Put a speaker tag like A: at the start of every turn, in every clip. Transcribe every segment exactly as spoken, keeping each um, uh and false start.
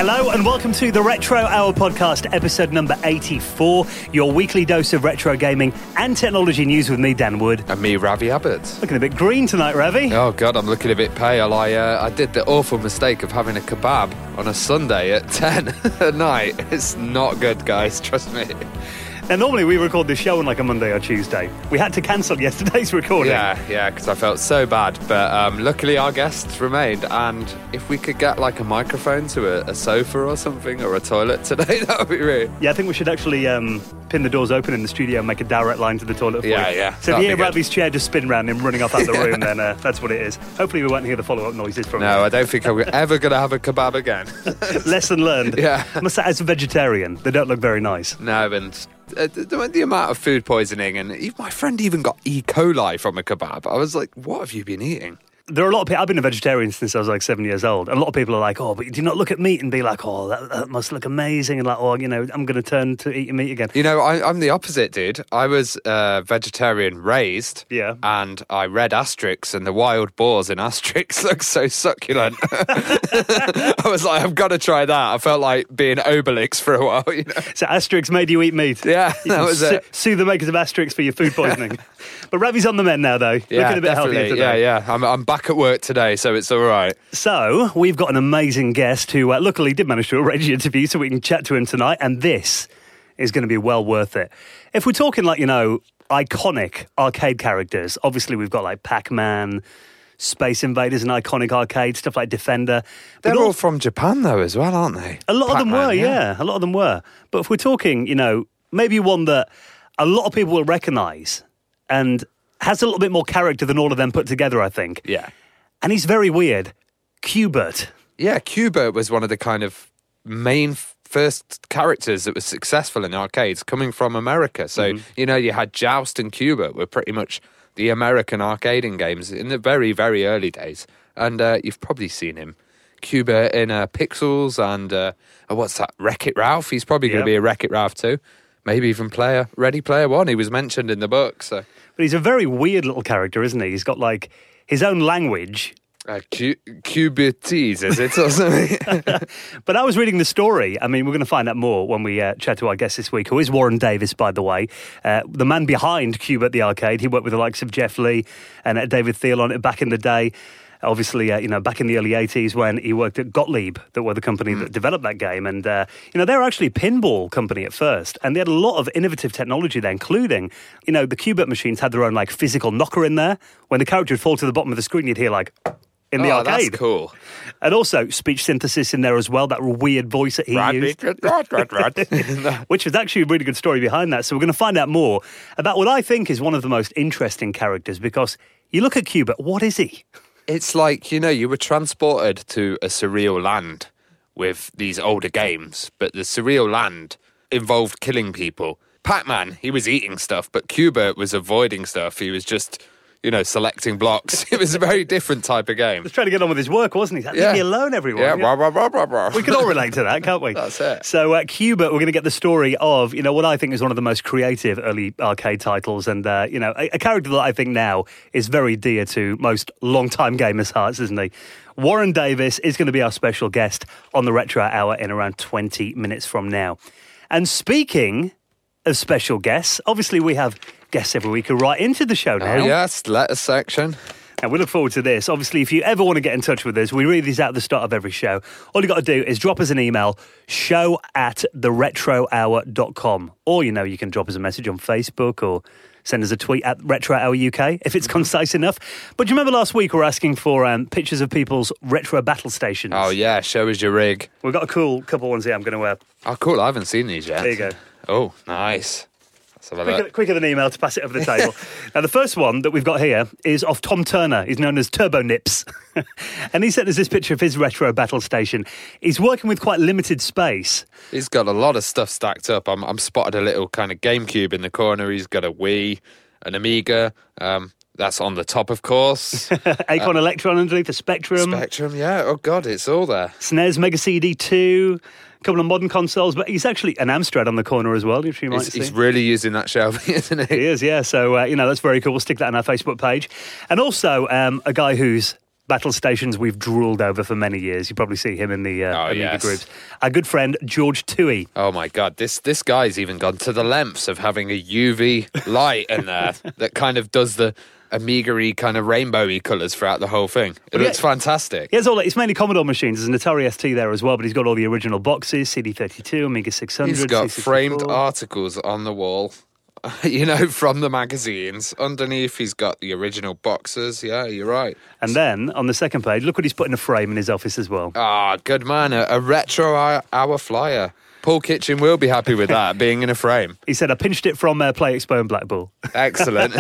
A: Hello and welcome to the Retro Hour podcast, episode number eighty-four, your weekly dose of retro gaming and technology news with me, Dan Wood.
B: And me, Ravi Abbott.
A: Looking a bit green tonight, Ravi.
B: Oh, God, I'm looking a bit pale. I uh, I did the awful mistake of having a kebab on a Sunday at ten at night. It's not good, guys, trust me.
A: Now, normally we record this show on like a Monday or Tuesday. We had to cancel yesterday's recording.
B: Yeah, yeah, because I felt so bad. But um, luckily our guests remained. And if we could get like a microphone to a, a sofa or something, or a toilet today, that would be great.
A: Yeah, I think we should actually um, pin the doors open in the studio and make a direct line to the toilet for
B: Yeah,
A: you.
B: yeah.
A: So if you hear Ravi's chair just spin round and running off out the room, then uh, that's what it is. Hopefully we won't hear the follow-up noises from
B: No, I don't think I'm ever going to have a kebab again.
A: Lesson learned.
B: Yeah.
A: I must say, as a vegetarian, they don't look very nice.
B: No, and uh, the, the amount of food poisoning, and even, my friend even got E. coli from a kebab. I was like, what have you been eating?
A: There are a lot of people, I've been a vegetarian since I was like seven years old. And a lot of people are like, oh, but do you not look at meat and be like, oh, that, that must look amazing. And like, oh, you know, I'm going to turn to eating meat again.
B: You know, I, I'm the opposite, dude. I was uh, vegetarian raised.
A: Yeah.
B: And I read Asterix, and the wild boars in Asterix look so succulent. I was like, I've got to try that. I felt like being Obelix for a while, you know.
A: So Asterix made you eat meat.
B: Yeah,
A: you
B: that was
A: su-
B: it.
A: Sue the makers of Asterix for your food poisoning. But Ravi's on the mend now, though.
B: Yeah,
A: Looking a bit
B: definitely.
A: healthier today.
B: Yeah, yeah. I'm, I'm back at work today, so it's all right.
A: So, we've got an amazing guest who uh, luckily did manage to arrange an interview so we can chat to him tonight, and this is going to be well worth it. If we're talking like, you know, iconic arcade characters, obviously we've got like Pac-Man, Space Invaders, and iconic arcade, stuff like Defender.
B: They're
A: But
B: all from Japan, though, as well, aren't they?
A: A lot of them
B: Pac-Man,
A: were, yeah. A lot of them were. But if we're talking, you know, maybe one that a lot of people will recognise and has a little bit more character than all of them put together, I think.
B: Yeah.
A: And he's very weird. Qbert.
B: Yeah, Qbert was one of the kind of main f- first characters that was successful in arcades coming from America. So, mm-hmm. you know, you had Joust and Qbert were pretty much the American arcading games in the very, very early days. And uh, you've probably seen him. Qbert in uh, Pixels and, uh, oh, what's that, Wreck-It Ralph? He's probably going to
A: Yep.
B: be a Wreck-It Ralph too. Maybe even player Ready Player One. He was mentioned in the book. So.
A: But he's a very weird little character, isn't he? He's got, like, his own language.
B: Uh, Q- Qbertese, is it, or something?
A: But I was reading the story. I mean, we're going to find out more when we uh, chat to our guest this week, who is Warren Davis, by the way. Uh, the man behind Qbert the Arcade. He worked with the likes of Jeff Lee and uh, David Thiel on it back in the day. Obviously, uh, you know, back in the early eighties when he worked at Gottlieb, that were the company mm. that developed that game. And, uh, you know, they were actually a pinball company at first. And they had a lot of innovative technology there, including, you know, the Qbert machines had their own, like, physical knocker in there. When the character would fall to the bottom of the screen, you'd hear, like, in the
B: oh,
A: arcade.
B: That's cool.
A: And also speech synthesis in there as well, that weird voice that he used. Which was actually a really good story behind that. So we're going to find out more about what I think is one of the most interesting characters, because you look at Qbert, what is he?
B: It's like, you know, you were transported to a surreal land with these older games, but the surreal land involved killing people. Pac-Man, he was eating stuff, but Qbert was avoiding stuff. He was just, you know, selecting blocks. It was a very different type of game.
A: He was trying to get on with his work, wasn't he? Like,
B: yeah.
A: Leave me alone, everyone.
B: Yeah, rah, rah, rah, rah, rah.
A: We can all relate to that, can't we?
B: That's it.
A: So, uh, Qbert, we're going to get the story of, you know, what I think is one of the most creative early arcade titles, and, uh, you know, a, a character that I think now is very dear to most long-time gamers' hearts, isn't he? Warren Davis is going to be our special guest on the Retro Hour in around twenty minutes from now. And speaking of special guests, obviously we have guests every week who write into the show now.
B: Oh, yes, letter section.
A: And we look forward to this. Obviously, if you ever want to get in touch with us, we read these out at the start of every show. All you got to do is drop us an email, show at the retro hour dot com. Or, you know, you can drop us a message on Facebook or send us a tweet at Retro Hour U K if it's concise enough. But do you remember last week we were asking for um, pictures of people's retro battle stations?
B: Oh, yeah, show us your rig.
A: We've got a cool couple ones here I'm going to wear.
B: Oh, cool, I haven't seen these yet.
A: There you go.
B: Oh, nice. Let's have a
A: Quicker,
B: look.
A: quicker than email to pass it over the table. Now, the first one that we've got here is of Tom Turner. He's known as Turbo Nips. And he sent us this picture of his retro battle station. He's working with quite limited space.
B: He's got a lot of stuff stacked up. I'm, I'm spotted a little kind of GameCube in the corner. He's got a Wii, an Amiga. Um, that's on the top, of course.
A: Acorn uh, Electron underneath, the Spectrum.
B: Spectrum, yeah. Oh, God, it's all there.
A: S N E S, Mega C D two, a couple of modern consoles, but he's actually an Amstrad on the corner as well, if you might
B: he's,
A: see.
B: He's really using that shelving, isn't he?
A: He is, yeah. So, uh, you know, that's very cool. We'll stick that on our Facebook page. And also, um, a guy who's battle stations we've drooled over for many years. You probably see him in the uh,
B: Oh,
A: Amiga
B: yes.
A: groups. Our good friend, George Toohey.
B: Oh my God, this this guy's even gone to the lengths of having a U V light in there that kind of does the Amiga-y kind of rainbowy colours throughout the whole thing. It
A: But
B: looks
A: yeah,
B: fantastic.
A: He has all, it's mainly Commodore machines. There's an Atari S T there as well, but he's got all the original boxes, C D thirty-two, Amiga six hundred,
B: He's got
A: C sixty-four.
B: framed articles on the wall, you know, from the magazines. Underneath, he's got the original boxes. Yeah, you're right.
A: And then, on the second page, look what he's put in a frame in his office as well.
B: Ah, good man. A, a retro hour, hour flyer. Paul Kitchen will be happy with that, being in a frame.
A: He said, I pinched it from uh, Play Expo and Black Bull.
B: Excellent.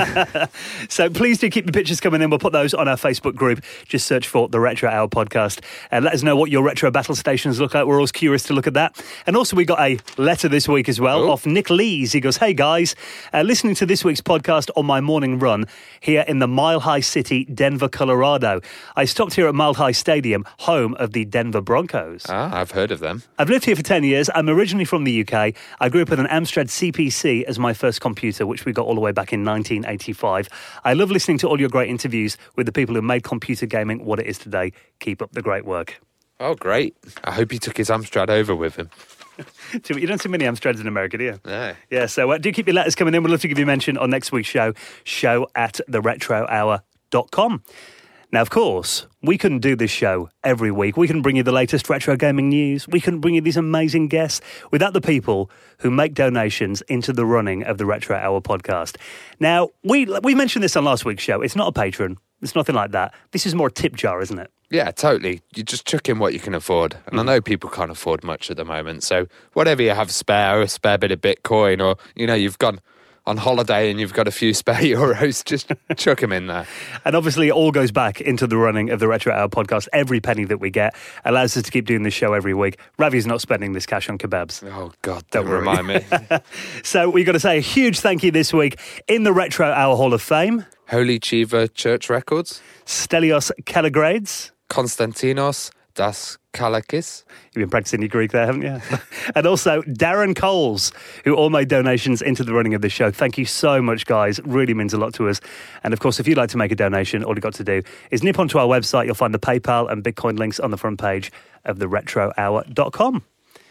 A: So please do keep the pictures coming in. We'll put those on our Facebook group. Just search for the Retro Hour podcast and let us know what your retro battle stations look like. We're always curious to look at that. And also we got a letter this week as well
B: Ooh.
A: off Nick Lees. He goes, hey guys, uh, listening to this week's podcast on my morning run here in the Mile High City, Denver, Colorado. I stopped here at Mile High Stadium, home of the Denver Broncos.
B: Ah, I've heard of them.
A: I've lived here for ten years. I'm originally from the U K. I grew up with an Amstrad C P C as my first computer, which we got all the way back in nineteen eighty-five. I love listening to all your great interviews with the people who made computer gaming what it is today. Keep up the great work.
B: Oh, great. I hope he took his Amstrad over with him.
A: You don't see many Amstrads in America, do you?
B: No.
A: Yeah, so uh, do keep your letters coming in. We'd love to give you a mention on next week's show, show at the retro hour dot com. Now, of course, we couldn't do this show every week. We couldn't bring you the latest retro gaming news. We couldn't bring you these amazing guests without the people who make donations into the running of the Retro Hour podcast. Now, we we mentioned this on last week's show. It's not a patron. It's nothing like that. This is more a tip jar, isn't it?
B: Yeah, totally. You just chuck in what you can afford. And
A: Mm.
B: I know people can't afford much at the moment. So whatever you have spare, a spare bit of Bitcoin, or, you know, you've gone on holiday and you've got a few spare euros, just chuck them in there.
A: And obviously, it all goes back into the running of the Retro Hour podcast. Every penny that we get allows us to keep doing this show every week. Ravi's not spending this cash on kebabs.
B: Oh, God,
A: Don't
B: don't,
A: worry.
B: remind me.
A: So we've got to say a huge thank you this week in the Retro Hour Hall of Fame.
B: Holy Chiva Church Records,
A: Stelios Kalagrades.
B: Konstantinos Das Kalakis.
A: You've been practicing your Greek there, haven't you? And also Darren Coles, who all made donations into the running of the show. Thank you so much, guys. Really means a lot to us. And of course, if you'd like to make a donation, all you've got to do is nip onto our website. You'll find the PayPal and Bitcoin links on the front page of the retro hour dot com.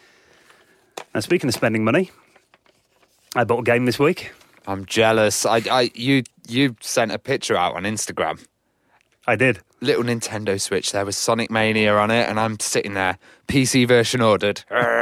A: Now, speaking of spending money, I bought a game this week.
B: I'm jealous. I, I, you, you sent a picture out on Instagram.
A: I did.
B: Little Nintendo Switch there with Sonic Mania on it, and I'm sitting there, P C version ordered.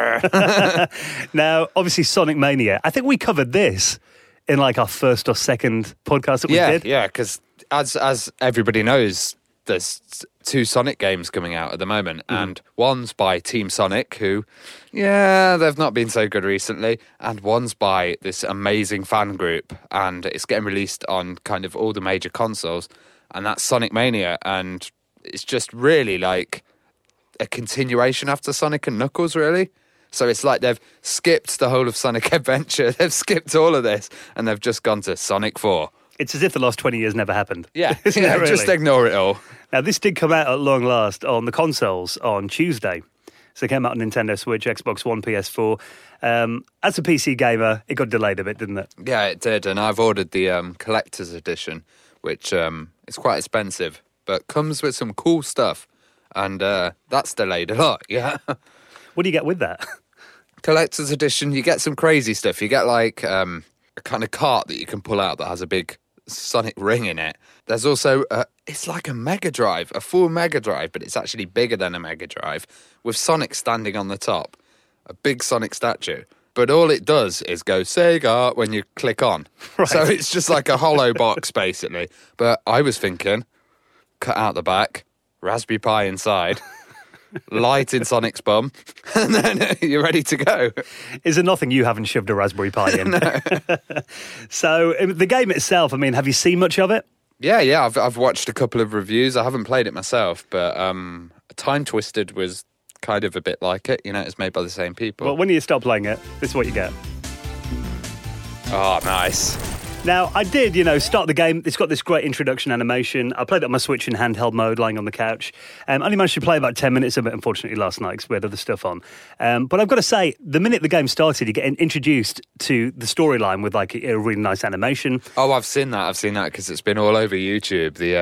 A: Now, obviously, Sonic Mania. I think we covered this in like our first or second podcast that we
B: yeah,
A: did.
B: yeah, because as as everybody knows, there's two Sonic games coming out at the moment,
A: Mm.
B: and one's by Team Sonic, who, yeah, they've not been so good recently, and one's by this amazing fan group, and it's getting released on kind of all the major consoles, and that's Sonic Mania, and it's just really like a continuation after Sonic and Knuckles, really. So it's like they've skipped the whole of Sonic Adventure, they've skipped all of this, and they've just gone to Sonic four.
A: It's as if the last twenty years never happened.
B: Yeah,
A: Isn't
B: yeah
A: it really?
B: just ignore it all.
A: Now, this did come out at long last on the consoles on Tuesday. So it came out on Nintendo Switch, Xbox One, P S four. Um, as a P C gamer, it got delayed a bit, didn't it?
B: Yeah, it did, and I've ordered the um, collector's edition, which um, is quite expensive, but comes with some cool stuff, and uh, that's delayed a lot, yeah.
A: What do you get with that?
B: Collector's edition, you get some crazy stuff. You get, like, um, a kind of cart that you can pull out that has a big Sonic ring in it. There's also, uh, it's like a Mega Drive, a full Mega Drive, but it's actually bigger than a Mega Drive, with Sonic standing on the top, a big Sonic statue. But all it does is go Sega when you click on.
A: Right.
B: So it's just like a hollow box, basically. But I was thinking, cut out the back, Raspberry Pi inside, light in Sonic's bum, and then you're ready to go.
A: Is there nothing you haven't shoved a Raspberry Pi in? So um, the game itself, I mean, have you seen much of it?
B: Yeah, yeah, I've I've watched a couple of reviews. I haven't played it myself, but um, Time Twisted was kind of a bit like it. You know, it's made by the same people.
A: Well, when you stop playing it, this is what you get.
B: Oh, nice.
A: Now, I did, you know, start the game. It's got this great introduction animation. I played it on my Switch in handheld mode, lying on the couch. Um, I only managed to play about ten minutes of it, unfortunately, last night, because we had other stuff on. Um, but I've got to say, the minute the game started, you get introduced to the storyline with, like, a really nice animation.
B: Oh, I've seen that. I've seen that because it's been all over YouTube. The uh,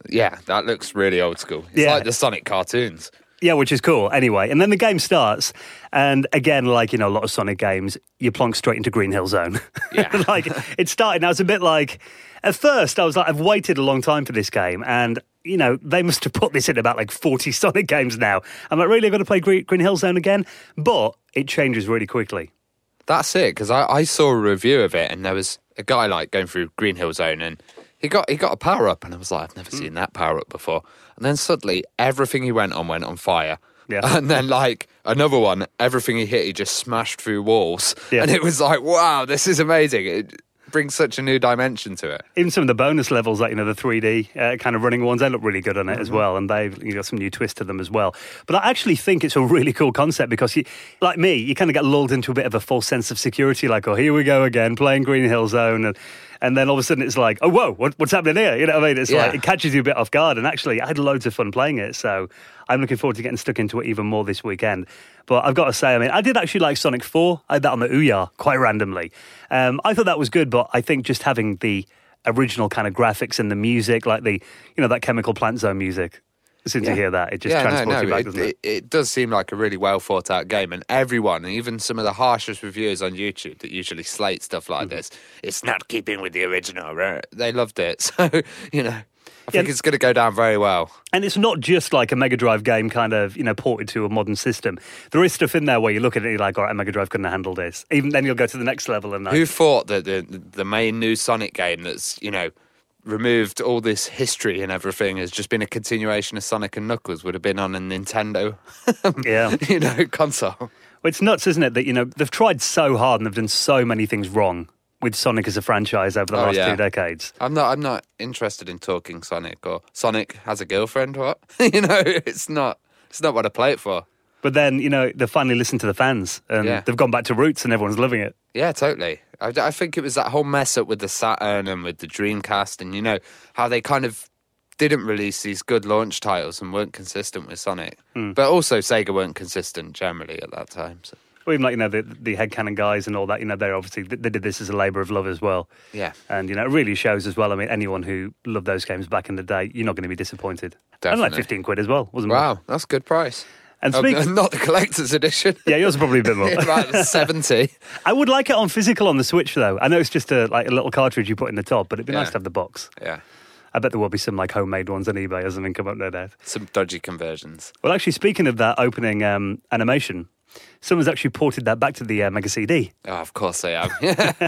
B: Yeah, that looks really old school. It's
A: Yeah.
B: like the Sonic cartoons.
A: Yeah, which is cool. Anyway, and then the game starts, and again, like, you know, a lot of Sonic games, you plonk straight into Green Hill Zone.
B: Yeah.
A: Like, it started, now it's a bit like, at first, I was like, I've waited a long time for this game, and, you know, they must have put this in about like forty Sonic games now. I'm like, really, I've got to play Green, Green Hill Zone again? But it changes really quickly.
B: That's it, because I, I saw a review of it, and there was a guy like going through Green Hill Zone, and he got he got a power up, and I was like, I've never seen that power up before. And then suddenly, everything he went on went on fire.
A: Yeah.
B: And then, like, another one, everything he hit, he just smashed through walls.
A: Yeah.
B: And it was like, wow, this is amazing. It brings such a new dimension to it.
A: Even some of the bonus levels, like, you know, the three D uh, kind of running ones, they look really good on it mm-hmm. as well, and they've you got some new twist to them as well. But I actually think it's a really cool concept because, you, like me, you kind of get lulled into a bit of a false sense of security, like, oh, here we go again, playing Green Hill Zone, and and then all of a sudden it's like, oh, whoa, what, what's happening here? You know what I mean? It's
B: Yeah.
A: like, it catches you a bit off guard, and actually, I had loads of fun playing it, so I'm looking forward to getting stuck into it even more this weekend. But I've got to say, I mean, I did actually like Sonic four. I had that on the Ouya quite randomly. Um, I thought that was good, but I think just having the original kind of graphics and the music, like the, you know, that Chemical Plant Zone music, as soon as
B: Yeah.
A: you hear that, it just
B: yeah,
A: transports
B: no, no,
A: you back,
B: it,
A: doesn't it?
B: it, it does seem like a really well thought out game, and everyone, even some of the harshest reviewers on YouTube that usually slate stuff like
A: Mm-hmm.
B: this, it's not keeping with the original. Right? They loved it, so you know, I think
A: Yeah.
B: it's going to go down very well.
A: And it's not just like a Mega Drive game kind of, you know, ported to a modern system. There is stuff in there where you look at it and you're like, all right, Mega Drive couldn't have handled this. Even then you'll go to the next level and like,
B: Who thought that the the main new Sonic game that's, you know, removed all this history and everything has just been a continuation of Sonic and Knuckles would have been on a Nintendo,
A: yeah.
B: you know, console?
A: Well, it's nuts, isn't it, that, you know, they've tried so hard and they've done so many things wrong with Sonic as a franchise over the
B: Oh,
A: last
B: yeah.
A: two decades.
B: I'm not. I'm not interested in talking Sonic or Sonic has a girlfriend. What you know? It's not. It's not what I play it for.
A: But then, you know, they've finally listened to the fans and
B: Yeah.
A: they've gone back to roots and everyone's loving it.
B: Yeah, totally. I, I think it was that whole mess up with the Saturn and with the Dreamcast, and you know how they kind of didn't release these good launch titles and weren't consistent with Sonic.
A: Mm.
B: But also Sega weren't consistent generally at that time. So.
A: Or even like, you know, the, the headcanon guys and all that, you know, they're obviously, they did this as a labour of love as well.
B: Yeah,
A: And, you know, it really shows as well. I mean, anyone who loved those games back in the day, you're not going to be disappointed. And like
B: Definitely.
A: fifteen quid as well, wasn't it?
B: wow, that's a good price.
A: And
B: Oh,
A: speak,
B: not the collector's edition.
A: yeah, yours are probably a bit more.
B: About seventy.
A: I would like it on physical on the Switch, though. I know it's just a like a little cartridge you put in the top, but it'd be
B: Yeah.
A: nice to have the box.
B: Yeah,
A: I bet there will be some like homemade ones on eBay as something come up, no doubt.
B: some dodgy conversions.
A: Well, actually, speaking of that opening um, animation, someone's actually ported that back to the uh, Mega C D.
B: Oh, of course they have.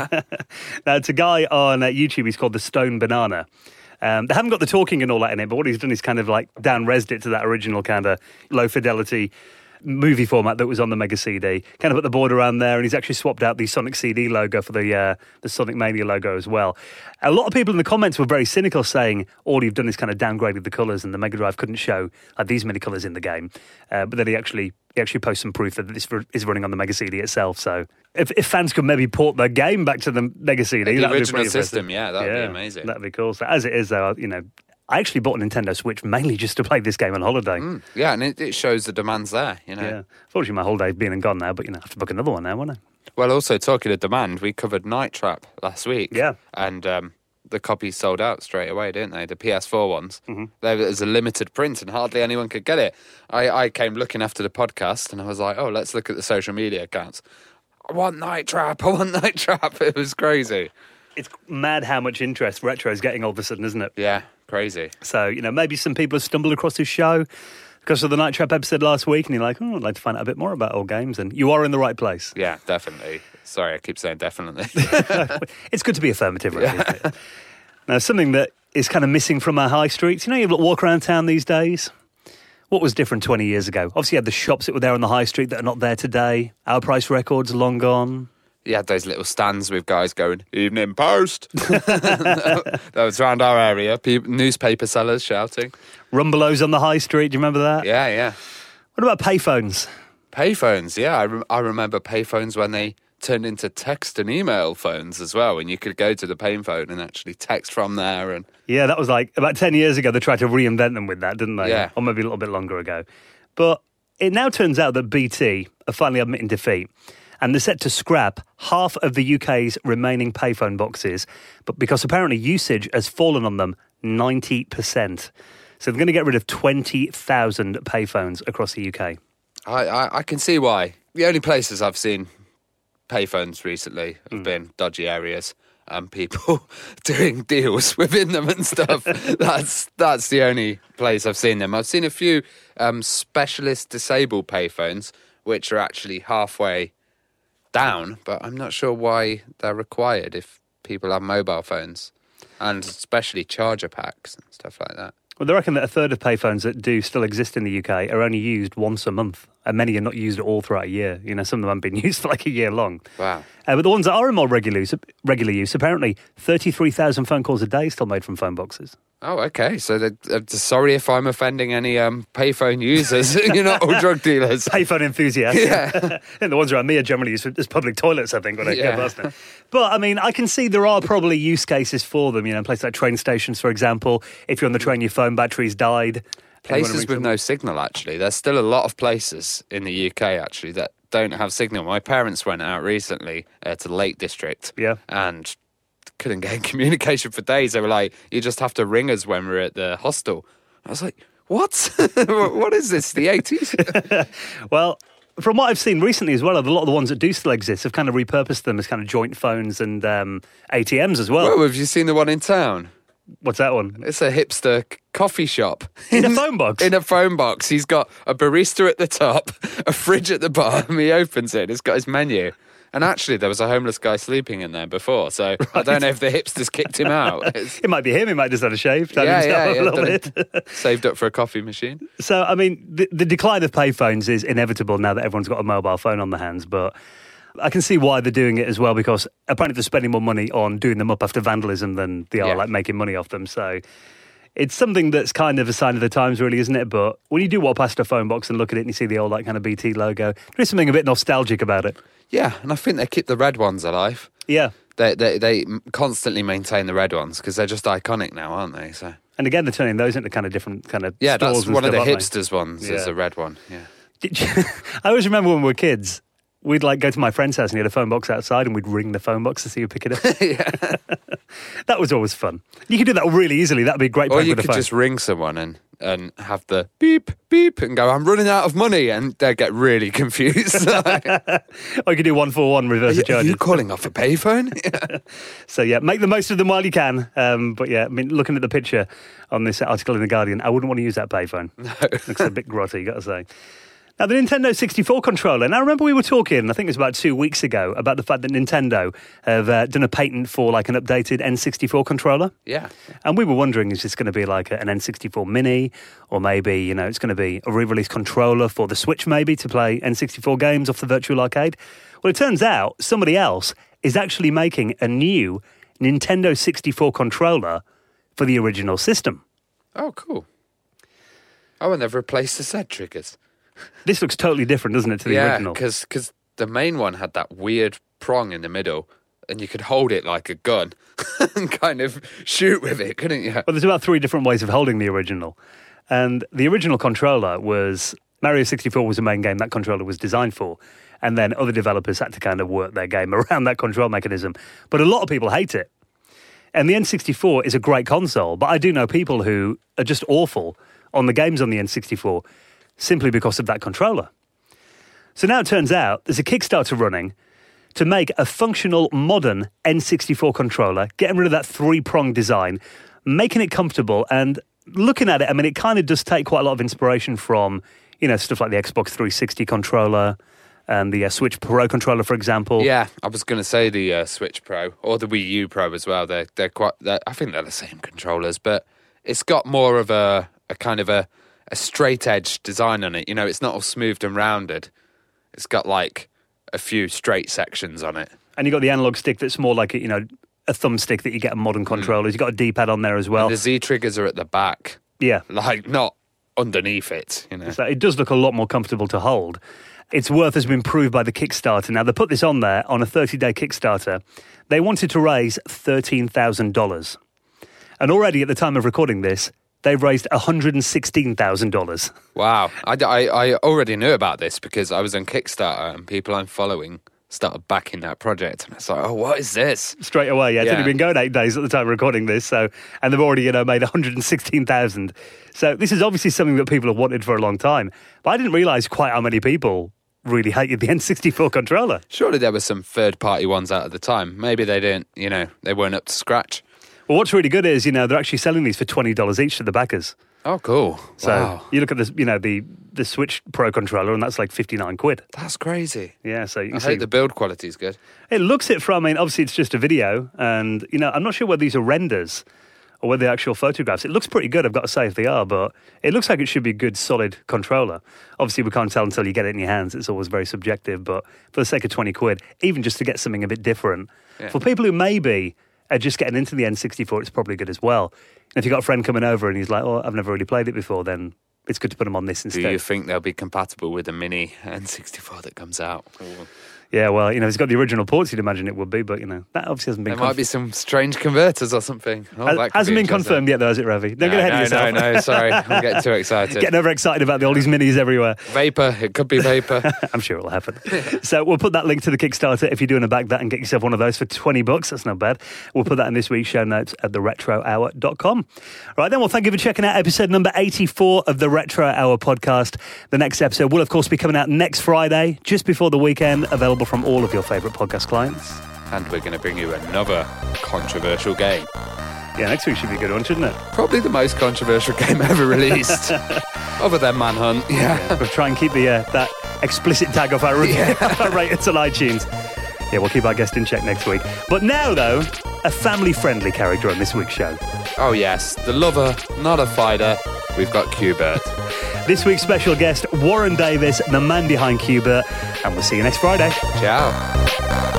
A: Now, it's a guy on uh, YouTube. He's called the Stone Banana. Um, they haven't got the talking and all that in it, but what he's done is kind of like down-resed it to that original kind of low-fidelity movie format that was on the Mega C D. Kind of put the border around there, and he's actually swapped out the Sonic C D logo for the uh, the Sonic Mania logo as well. A lot of people in the comments were very cynical, saying all you've done is kind of downgraded the colours, and the Mega Drive couldn't show like these many colours in the game. Uh, but then he actually he actually posts some proof that this is running on the Mega C D itself. So if, if fans could maybe port their game back to the Mega C D,
B: The
A: that'd be
B: original
A: pretty
B: system,
A: impressive.
B: yeah, that'd be amazing.
A: That'd be cool. So as it is, though, you know, I actually bought a Nintendo Switch mainly just to play this game on holiday.
B: Mm, yeah, and it, it shows the demand's there, you know.
A: Yeah. Fortunately, my holiday's been and gone now, but, you know, I have to book another one now, won't I?
B: Well, also, talking of demand, we covered Night Trap last week.
A: Yeah.
B: And um, the copies sold out straight away, didn't they? The P S four ones.
A: Mm-hmm.
B: There was a limited print and hardly anyone could get it. I, I came looking after the podcast and I was like, oh, let's look at the social media accounts. I want Night Trap, I want Night Trap. It was crazy.
A: It's mad how much interest retro is getting all of a sudden, isn't it?
B: Yeah, crazy.
A: So, you know, maybe some people have stumbled across this show because of the Night Trap episode last week, and you're like, oh, I'd like to find out a bit more about old games, and you are in the right place.
B: Yeah, definitely. Sorry, I keep saying definitely.
A: It's good to be affirmative, really, isn't it? Now, something that is kind of missing from our high streets, you know, you walk around town these days. What was different twenty years ago? Obviously, you had the shops that were there on the high street that are not there today. Our Price Records, long gone.
B: You had those little stands with guys going, Evening Post. That was around our area. People, newspaper sellers shouting.
A: Rumbelows on the high street, do you remember that?
B: Yeah, yeah.
A: What about payphones?
B: Payphones, yeah. I, rem- I remember payphones when they turned into text and email phones as well, and you could go to the payphone and actually text from there. And
A: Yeah, that was like about ten years ago. They tried to reinvent them with that, didn't they?
B: Yeah.
A: Or maybe a little bit longer ago. But it now turns out that B T are finally admitting defeat. And they're set to scrap half of the U K's remaining payphone boxes, but because apparently usage has fallen on them ninety percent. So they're going to get rid of twenty thousand payphones across the U K.
B: I, I, I can see why. The only places I've seen payphones recently have
A: Mm.
B: been dodgy areas and people doing deals within them and stuff. that's that's the only place I've seen them. I've seen a few um, specialist disabled payphones which are actually halfway down, but I'm not sure why they're required if people have mobile phones, and especially charger packs and stuff like that.
A: Well, they reckon that a third of payphones that do still exist in the U K are only used once a month, and many are not used at all throughout a year. You know, some of them haven't been used for like a year long.
B: Wow.
A: Uh, but the ones that are in more regular use, regular use apparently thirty-three thousand phone calls a day still made from phone boxes.
B: Oh, okay. So, the, uh, sorry if I'm offending any um, payphone users. You're not all drug dealers.
A: Payphone enthusiasts.
B: Yeah.
A: And the ones around me are generally used as public toilets, I think, when I
B: Yeah.
A: go past them. But, I mean, I can see there are probably use cases for them, you know, in places like train stations, for example. If you're on the train, your phone battery's died. and you wanna
B: Places
A: ring
B: with
A: someone.
B: no signal, actually. There's still a lot of places in the U K, actually, that don't have signal. My parents went out recently uh, to the Lake District.
A: Yeah.
B: And couldn't get communication for days. They were like, you just have to ring us when we're at the hostel. I was like, what? What is this, the eighties?
A: Well, from what I've seen recently as well, a lot of the ones that do still exist have kind of repurposed them as kind of joint phones and um, A T Ms as well.
B: Well, have you seen the one in town?
A: What's that one?
B: It's a hipster c- coffee shop.
A: In a phone box?
B: In a phone box. He's got a barista at the top, a fridge at the bottom. He opens it. It's got his menu. And actually, there was a homeless guy sleeping in there before. So right. I don't know if the hipsters kicked him out. It's,
A: It might be him. He might just have a shave. Done
B: yeah,
A: himself
B: yeah,
A: a
B: yeah.
A: little
B: done
A: bit.
B: it. Saved up for a coffee machine.
A: So, I mean, the, the decline of payphones is inevitable now that everyone's got a mobile phone on their hands. But I can see why they're doing it as well, because apparently they're spending more money on doing them up after vandalism than they are
B: Yeah.
A: like making money off them. So it's something that's kind of a sign of the times, really, isn't it? But when you do walk past a phone box and look at it and you see the old like kind of B T logo, there is something a bit nostalgic about it.
B: Yeah, and I think they keep the red ones alive.
A: Yeah.
B: They they, they constantly maintain the red ones because they're just iconic now, aren't they? So
A: And again, they're turning those into kind of different kind of
B: yeah,
A: stores
B: that's
A: and
B: one of the
A: stuff, aren't they?
B: hipsters ones. Is
A: Yeah.
B: a red one. Yeah.
A: Did you, I always remember when we were kids, we'd like go to my friend's house and he had a phone box outside and we'd ring the phone box to see who pick it up.
B: yeah.
A: That was always fun. You could do that really easily. That'd be a great
B: Or
A: prank
B: you
A: with a
B: could
A: phone.
B: just ring someone and, and have the beep, beep, and go, I'm running out of money, and they get really confused. Like,
A: Or you could do one for one reverse
B: are, you,
A: the
B: are
A: charges.
B: you calling off a payphone? Yeah.
A: So yeah, make the most of them while you can. Um, but yeah, I mean, looking at the picture on this article in The Guardian, I wouldn't want to use that payphone. No. Looks a bit grotty, you got to say. Now, the Nintendo sixty-four controller. Now, I remember we were talking, I think it was about two weeks ago, about the fact that Nintendo have uh, done a patent for like an updated N sixty-four controller.
B: Yeah.
A: And we were wondering, is this going to be like an N sixty-four mini? Or maybe, you know, it's going to be a re-release controller for the Switch maybe to play N sixty-four games off the virtual arcade? Well, it turns out somebody else is actually making a new Nintendo sixty-four controller for the original system.
B: Oh, cool. Oh, and they've replaced the Z triggers.
A: This looks totally different, doesn't it, to the
B: yeah,
A: original?
B: because the main one had that weird prong in the middle, and you could hold it like a gun and kind of shoot with it, couldn't you?
A: Well, there's about three different ways of holding the original. And the original controller was... Mario sixty-four was the main game that controller was designed for. And then other developers had to kind of work their game around that control mechanism. But a lot of people hate it. And the N sixty-four is a great console, but I do know people who are just awful on the games on the N sixty-four simply because of that controller. So now it turns out there's a Kickstarter running to make a functional, modern N sixty-four controller, getting rid of that three-prong design, making it comfortable, and looking at it, I mean, it kind of does take quite a lot of inspiration from, you know, stuff like the Xbox three sixty controller and the uh, Switch Pro controller, for example.
B: Yeah, I was going to say the uh, Switch Pro or the Wii U Pro as well. They're they're quite. They're, I think they're the same controllers, but it's got more of a, a kind of a, a straight edge design on it. You know, it's not all smoothed and rounded. It's got like a few straight sections on it.
A: And you've got the analog stick that's more like, a, you know, a thumbstick that you get on modern controllers. You've got a D-pad on there as well.
B: And the Z triggers are at the back.
A: Yeah.
B: Like, not underneath it, you know.
A: So it does look a lot more comfortable to hold. Its worth has been proved by the Kickstarter. Now, they put this on there on a thirty-day Kickstarter. They wanted to raise thirteen thousand dollars. And already at the time of recording this, they've raised one hundred sixteen thousand dollars.
B: Wow. I, I, I already knew about this because I was on Kickstarter and people I'm following started backing that project. And it's like, oh, what is this?
A: Straight away, yeah. It's
B: Yeah.
A: only been going eight days at the time of recording this, so and they've already, you know, made one hundred sixteen thousand. So this is obviously something that people have wanted for a long time. But I didn't realise quite how many people really hated the N sixty-four controller.
B: Surely there were some third-party ones out at the time. Maybe they didn't, you know, they weren't up to scratch.
A: Well, what's really good is, you know, they're actually selling these for twenty dollars each to the backers.
B: Oh, cool.
A: So
B: Wow.
A: you look at this, you know, the the Switch Pro controller, and that's like fifty-nine quid.
B: That's crazy.
A: Yeah, so you can
B: I
A: see
B: hope the build quality is good.
A: it looks it from. I mean, obviously it's just a video, and you know, I'm not sure whether these are renders or whether they're actual photographs. It looks pretty good, I've got to say, if they are, but it looks like it should be a good, solid controller. Obviously, we can't tell until you get it in your hands. It's always very subjective, but for the sake of twenty quid, even just to get something a bit different,
B: Yeah.
A: for people who maybe are just getting into the N sixty-four, it's probably good as well. And if you've got a friend coming over and he's like, oh, I've never really played it before, then it's good to put them on this
B: Do
A: instead.
B: you think they'll be compatible with the mini N sixty-four that comes out? Or
A: Yeah, well, you know, if it's got the original ports, you'd imagine it would be, but, you know, that obviously hasn't been
B: there
A: conf-
B: might be some strange converters or something. Oh,
A: Has-
B: that could
A: hasn't
B: be
A: been
B: interesting.
A: confirmed yet, though, has it, Ravi? Don't
B: No,
A: get ahead
B: no,
A: of yourself.
B: no, no, sorry. I'm getting too excited.
A: Getting overexcited about all these minis everywhere.
B: Vapor, it could be vapor.
A: I'm sure it'll happen. So we'll put that link to the Kickstarter if you're doing a back that and get yourself one of those for twenty bucks. That's not bad. We'll put that in this week's show notes at the retro hour dot com. Right then, well, thank you for checking out episode number eighty-four of the Retro Hour podcast. The next episode will, of course, be coming out next Friday, just before the weekend, available from all of your favourite podcast clients.
B: And we're going to bring you another controversial game.
A: Yeah, next week should be a good one, shouldn't it?
B: Probably the most controversial game ever released. Other than Manhunt. Yeah.
A: We'll try and keep the uh, that explicit tag off our review, our ratings on iTunes. Yeah, we'll keep our guest in check next week. But now, though, a family-friendly character on this week's show.
B: Oh, yes. The lover, not a fighter. We've got Q-Bert.
A: This week's special guest, Warren Davis, the man behind Q-Bert. And we'll see you next Friday.
B: Ciao.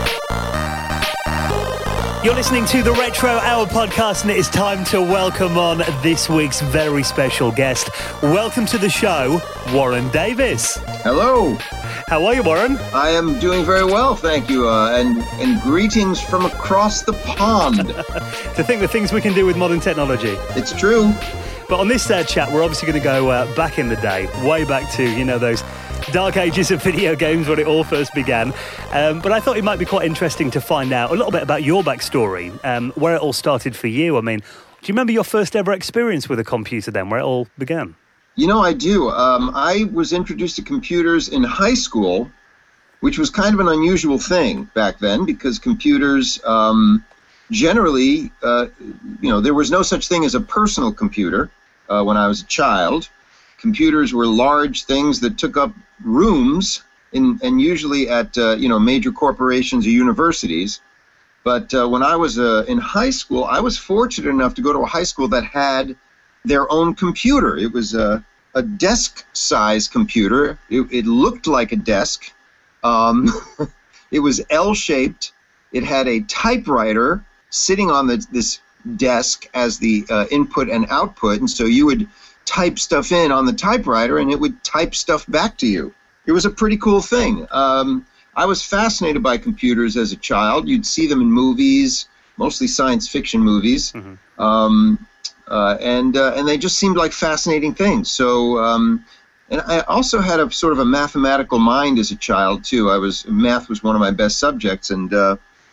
A: You're listening to the Retro Hour podcast, and it is time to welcome on this week's very special guest. Welcome to the show, Warren Davis.
C: Hello.
A: How are you, Warren?
C: I am doing very well, thank you, uh, and and greetings from across the pond.
A: To think the things we can do with modern technology.
C: It's true.
A: But on this uh, chat, we're obviously going to go uh, back in the day, way back to, you know, those dark ages of video games when it all first began. Um, but I thought it might be quite interesting to find out a little bit about your backstory, um, where it all started for you. I mean, do you remember your first ever experience with a computer then, where it all began?
C: You know, I do. Um, I was introduced to computers in high school, which was kind of an unusual thing back then because computers um, generally, uh, you know, there was no such thing as a personal computer uh, when I was a child. Computers were large things that took up rooms, in, and usually at uh, you know major corporations or universities. But uh, when I was uh, in high school, I was fortunate enough to go to a high school that had their own computer. It was a, a desk-sized computer. It, it looked like a desk. Um, it was L-shaped. It had a typewriter sitting on the, this desk as the uh, input and output, and so you would type stuff in on the typewriter, and it would type stuff back to you. It was a pretty cool thing. Um, I was fascinated by computers as a child. You'd see them in movies, mostly science fiction movies, mm-hmm. um, uh, and uh, and they just seemed like fascinating things. So, um, and I also had a sort of a mathematical mind as a child too. I was math was one of my best subjects, and uh,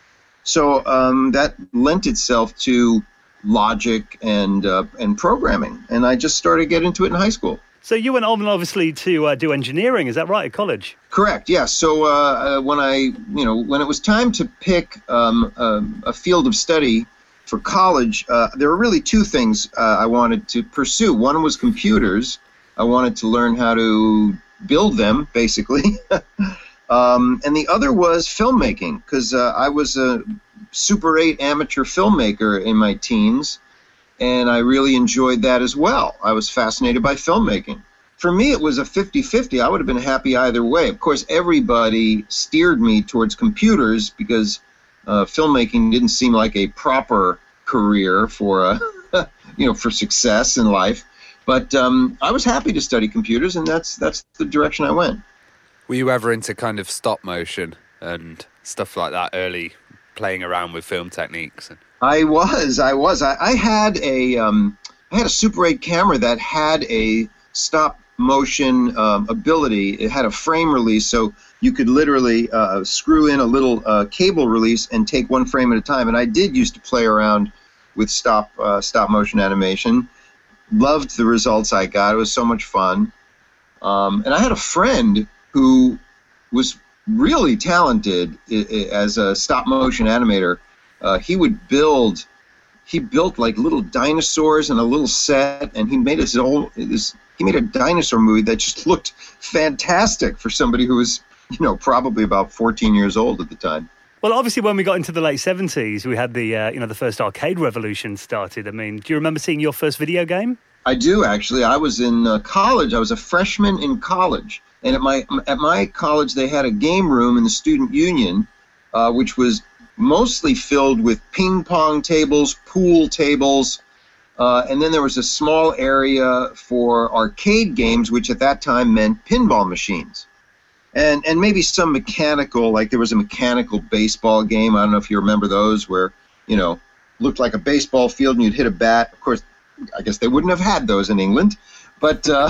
C: so um, that lent itself to logic and uh, and programming, and I just started getting into it in high school.
A: So you went on obviously to uh, do engineering, is that right, at college?
C: Correct. Yes. So uh, uh, when I, you know, when it was time to pick um, uh, a field of study for college, uh, there were really two things uh, I wanted to pursue. One was computers. I wanted to learn how to build them, basically, um, and the other was filmmaking, because uh, I was a Super eight amateur filmmaker in my teens, and I really enjoyed that as well. I was fascinated by filmmaking. For me, it was a fifty-fifty. I would have been happy either way. Of course, everybody steered me towards computers because uh, filmmaking didn't seem like a proper career for, uh, you know, for success in life. But um, I was happy to study computers, and that's that's the direction I went.
B: Were you ever into kind of stop motion and stuff like that early? Playing around with film techniques?
C: I was, I was. I, I had a, um, I had a Super eight camera that had a stop motion um, ability. It had a frame release, so you could literally uh, screw in a little uh, cable release and take one frame at a time. And I did used to play around with stop uh, stop motion animation. Loved the results I got. It was so much fun. Um, and I had a friend who was really talented I- I- as a stop motion animator. Uh, he would build. He built like little dinosaurs in a little set, and he made his own. His, he made a dinosaur movie that just looked fantastic for somebody who was, you know, probably about fourteen years old at the time.
A: Well, obviously, when we got into the late seventies, we had the uh, you know the first arcade revolution started. I mean, do you remember seeing your first video game?
C: I do, actually. I was in uh, college. I was a freshman in college, and at my at my college they had a game room in the student union, uh, which was mostly filled with ping pong tables, pool tables, uh, and then there was a small area for arcade games, which at that time meant pinball machines. And and maybe some mechanical, like there was a mechanical baseball game. I don't know if you remember those, where, you know, looked like a baseball field and you'd hit a bat. Of course, I guess they wouldn't have had those in England, but uh,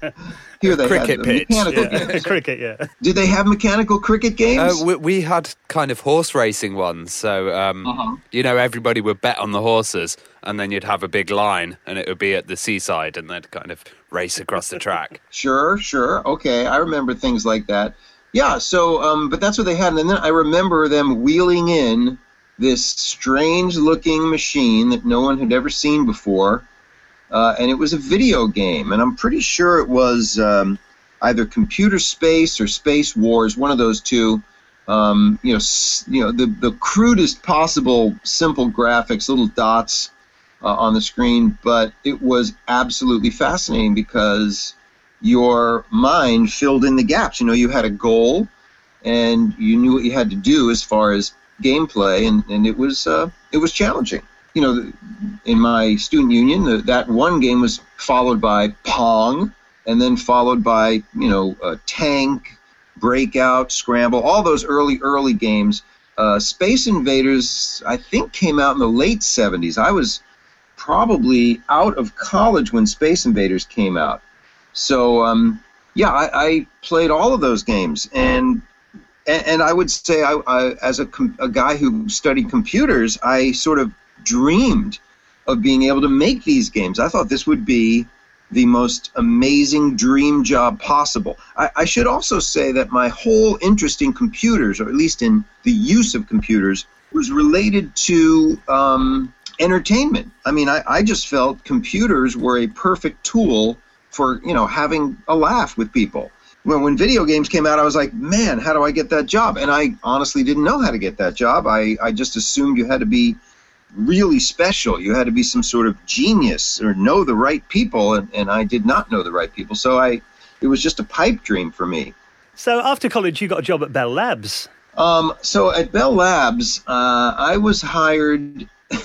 C: here they
B: cricket
C: had
B: pitch,
C: mechanical
B: yeah.
C: games.
A: Cricket, yeah.
C: Did they have mechanical cricket games?
B: Uh, we, we had kind of horse racing ones. So, um,
C: Uh-huh.
B: you know, everybody would bet on the horses, and then you'd have a big line, and it would be at the seaside, and they'd kind of race across the track.
C: Sure, sure. Okay, I remember things like that. Yeah, so, um, but that's what they had. And then I remember them wheeling in this strange-looking machine that no one had ever seen before, uh, and it was a video game. And I'm pretty sure it was um, either Computer Space or Space Wars, one of those two. Um, you know, s- you know, the the crudest possible simple graphics, little dots uh, on the screen, but it was absolutely fascinating because your mind filled in the gaps. You know, you had a goal, and you knew what you had to do as far as gameplay, and, and it was uh, it was challenging. You know, in my student union, the, that one game was followed by Pong, and then followed by, you know, uh, Tank, Breakout, Scramble, all those early, early games. Uh, Space Invaders, I think, came out in the late seventies. I was probably out of college when Space Invaders came out. So, um, yeah, I, I played all of those games, and and, and I would say, I, I, as a, com- a guy who studied computers, I sort of dreamed of being able to make these games. I thought this would be the most amazing dream job possible. I, I should also say that my whole interest in computers, or at least in the use of computers, was related to um, entertainment. I mean, I, I just felt computers were a perfect tool for, you know, having a laugh with people. When, when video games came out, I was like, man, how do I get that job? And I honestly didn't know how to get that job. I, I just assumed you had to be really special. You had to be some sort of genius or know the right people, and, and I did not know the right people. So I, it was just a pipe dream for me.
A: So after college, you got a job at Bell Labs.
C: Um, so at Bell Labs, uh, I was hired.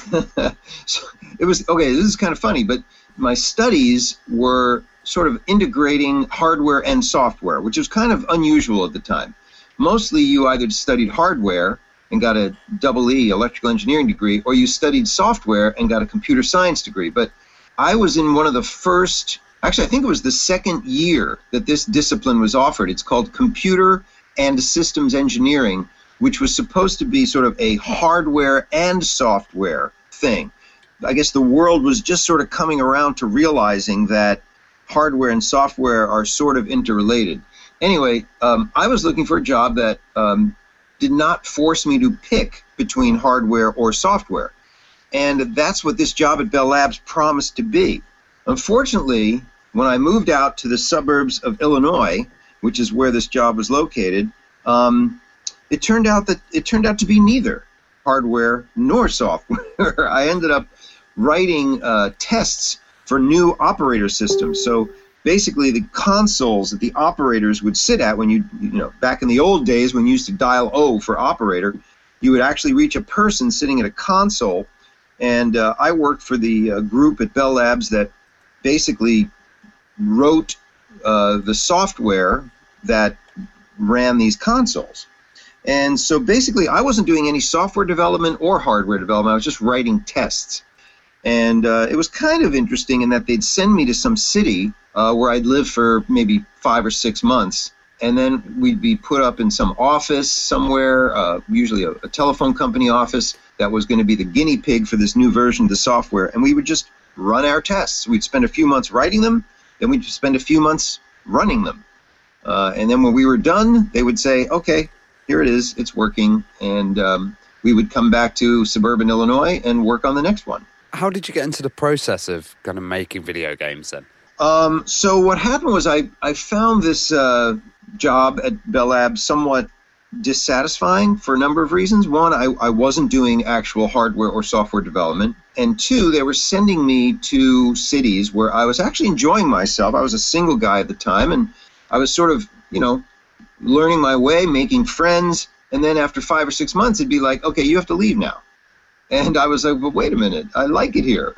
C: So it was, okay, this is kind of funny, but my studies were sort of integrating hardware and software, which was kind of unusual at the time. Mostly you either studied hardware and got a double E, electrical engineering degree, or you studied software and got a computer science degree. But I was in one of the first, actually I think it was the second year that this discipline was offered. It's called Computer and Systems Engineering, which was supposed to be sort of a hardware and software thing. I guess the world was just sort of coming around to realizing that hardware and software are sort of interrelated. Anyway, um, I was looking for a job that um, did not force me to pick between hardware or software. And that's what this job at Bell Labs promised to be. Unfortunately, when I moved out to the suburbs of Illinois, which is where this job was located, um, it turned out that it turned out to be neither hardware nor software. I ended up writing uh, tests for new operator systems. So basically the consoles that the operators would sit at when you, you know, back in the old days when you used to dial O for operator, you would actually reach a person sitting at a console. And uh, I worked for the uh, group at Bell Labs that basically wrote uh, the software that ran these consoles. And so basically I wasn't doing any software development or hardware development. I was just writing tests. And uh, it was kind of interesting in that they'd send me to some city uh, where I'd live for maybe five or six months. And then we'd be put up in some office somewhere, uh, usually a, a telephone company office that was going to be the guinea pig for this new version of the software. And we would just run our tests. We'd spend a few months writing them, then we'd spend a few months running them. Uh, and then when we were done, they would say, okay, here it is, it's working. And um, we would come back to suburban Illinois and work on the next one.
B: How did you get into the process of kind of making video games then?
C: Um, so what happened was I, I found this uh, job at Bell Labs somewhat dissatisfying for a number of reasons. One, I, I wasn't doing actual hardware or software development. And two, they were sending me to cities where I was actually enjoying myself. I was a single guy at the time, and I was sort of, you know, learning my way, making friends. And then after five or six months, it'd be like, okay, you have to leave now. And I was like, well, wait a minute, I like it here.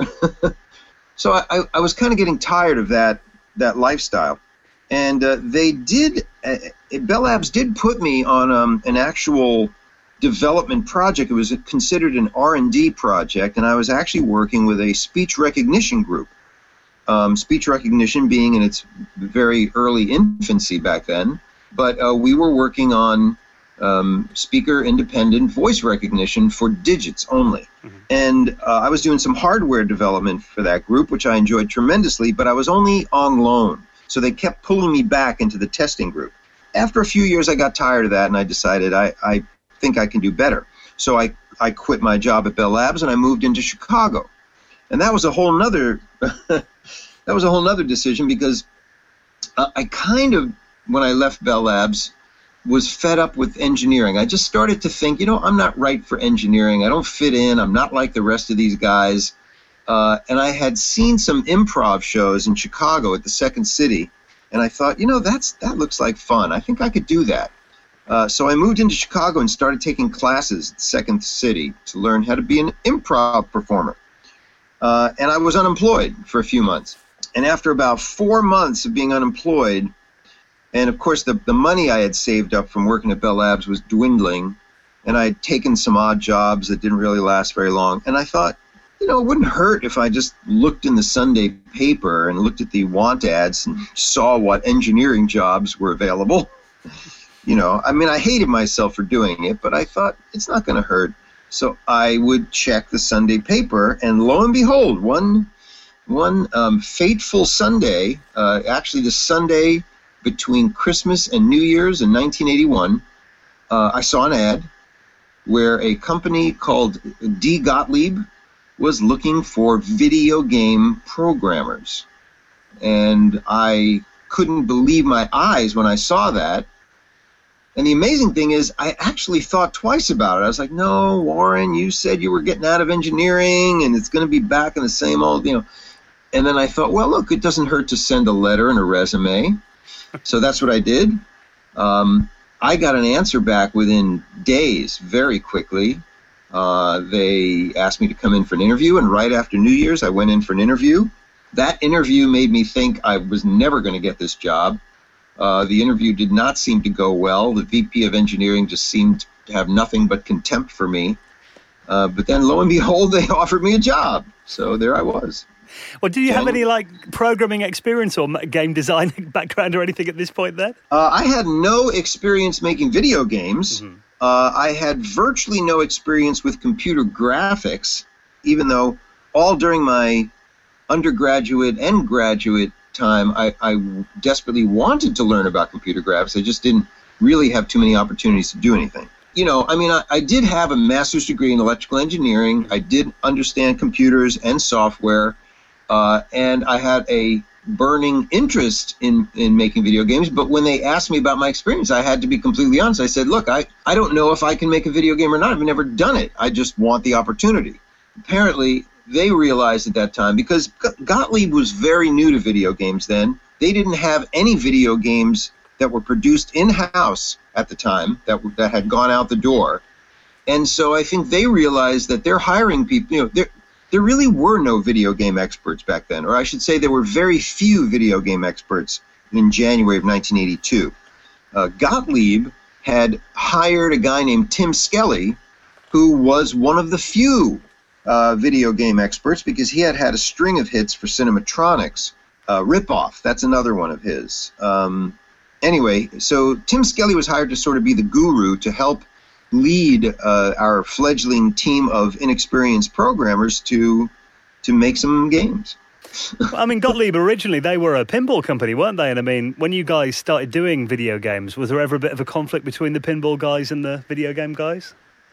C: So I, I was kind of getting tired of that that lifestyle. And uh, they did, uh, Bell Labs did put me on um, an actual development project. It was considered an R and D project, and I was actually working with a speech recognition group. Um, speech recognition being in its very early infancy back then. But uh, we were working on um, speaker-independent voice recognition for digits only. Mm-hmm. And uh, I was doing some hardware development for that group, which I enjoyed tremendously, but I was only on loan. So they kept pulling me back into the testing group. After a few years, I got tired of that, and I decided I, I think I can do better. So I, I quit my job at Bell Labs, and I moved into Chicago. And that was a whole nother, that was a whole nother decision, because uh, I kind of, when I left Bell Labs, was fed up with engineering. I just started to think, you know, I'm not right for engineering. I don't fit in. I'm not like the rest of these guys. Uh, and I had seen some improv shows in Chicago at the Second City, and I thought, you know, that's that looks like fun. I think I could do that. Uh, so I moved into Chicago and started taking classes at the Second City to learn how to be an improv performer. Uh, and I was unemployed for a few months. And after about four months of being unemployed, and of course the, the money I had saved up from working at Bell Labs was dwindling, and I had taken some odd jobs that didn't really last very long. And I thought, you know, it wouldn't hurt if I just looked in the Sunday paper and looked at the want ads and saw what engineering jobs were available. You know, I mean, I hated myself for doing it, but I thought it's not going to hurt. So I would check the Sunday paper, and lo and behold, one one um, fateful Sunday, uh, actually the Sunday between Christmas and New Year's in nineteen eighty-one, uh, I saw an ad where a company called D. Gottlieb was looking for video game programmers. And I couldn't believe my eyes when I saw that. And the amazing thing is, I actually thought twice about it. I was like, no, Warren, you said you were getting out of engineering and it's going to be back in the same old, you know. And then I thought, well, look, it doesn't hurt to send a letter and a resume. So that's what I did. Um, I got an answer back within days, very quickly. Uh, they asked me to come in for an interview, and right after New Year's, I went in for an interview. That interview made me think I was never going to get this job. Uh, the interview did not seem to go well. The V P of engineering just seemed to have nothing but contempt for me. Uh, but then, lo and behold, they offered me a job. So there I was.
A: Well, do you have
C: And-
A: any, like, programming experience or game design background or anything at this point then?
C: Uh, I had no experience making video games.
A: Mm-hmm.
C: Uh, I had virtually no experience with computer graphics, even though all during my undergraduate and graduate time, I, I desperately wanted to learn about computer graphics. I just didn't really have too many opportunities to do anything. You know, I mean, I, I did have a master's degree in electrical engineering. I did understand computers and software, uh, and I had a burning interest in, in making video games. But when they asked me about my experience, I had to be completely honest. I said, look, I, I don't know if I can make a video game or not. I've never done it. I just want the opportunity. Apparently, they realized at that time, because Gottlieb was very new to video games then, they didn't have any video games that were produced in-house at the time that, that had gone out the door. And so I think they realized that they're hiring people, you know, they're, there really were no video game experts back then, or I should say there were very few video game experts in January of nineteen eighty-two. Uh, Gottlieb had hired a guy named Tim Skelly, who was one of the few uh, video game experts, because he had had a string of hits for Cinematronics. Uh, Ripoff, that's another one of his. Um, anyway, so Tim Skelly was hired to sort of be the guru to help lead uh, our fledgling team of inexperienced programmers to to make some games.
A: I mean, Gottlieb, originally they were a pinball company, weren't they? And I mean, when you guys started doing video games, was there ever a bit of a conflict between the pinball guys and the video game guys?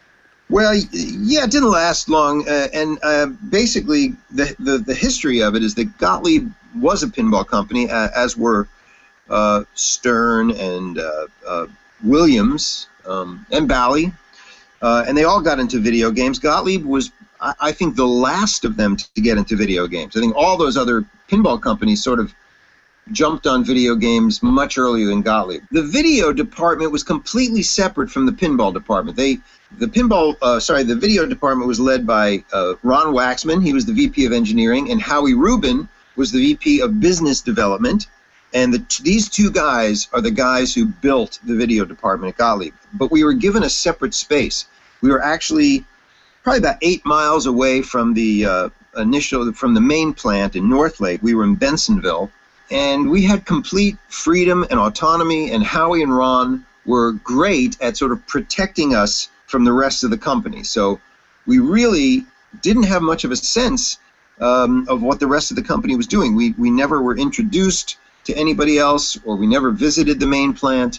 C: Well, yeah, it didn't last long. Uh, and uh, basically, the, the the history of it is that Gottlieb was a pinball company, uh, as were uh, Stern and uh, uh, Williams um, and Bally. Uh, and they all got into video games. Gottlieb was, I, I think, the last of them to get into video games. I think all those other pinball companies sort of jumped on video games much earlier than Gottlieb. The video department was completely separate from the pinball department. They, the pinball, uh, sorry, the video department was led by uh, Ron Waxman. He was the V P of engineering, and Howie Rubin was the V P of business development. And the, these two guys are the guys who built the video department at Gottlieb. But we were given a separate space. We were actually probably about eight miles away from the uh, initial, from the main plant in Northlake. We were in Bensonville, and we had complete freedom and autonomy. And Howie and Ron were great at sort of protecting us from the rest of the company. So we really didn't have much of a sense um, of what the rest of the company was doing. We we never were introduced to anybody else, or we never visited the main plant.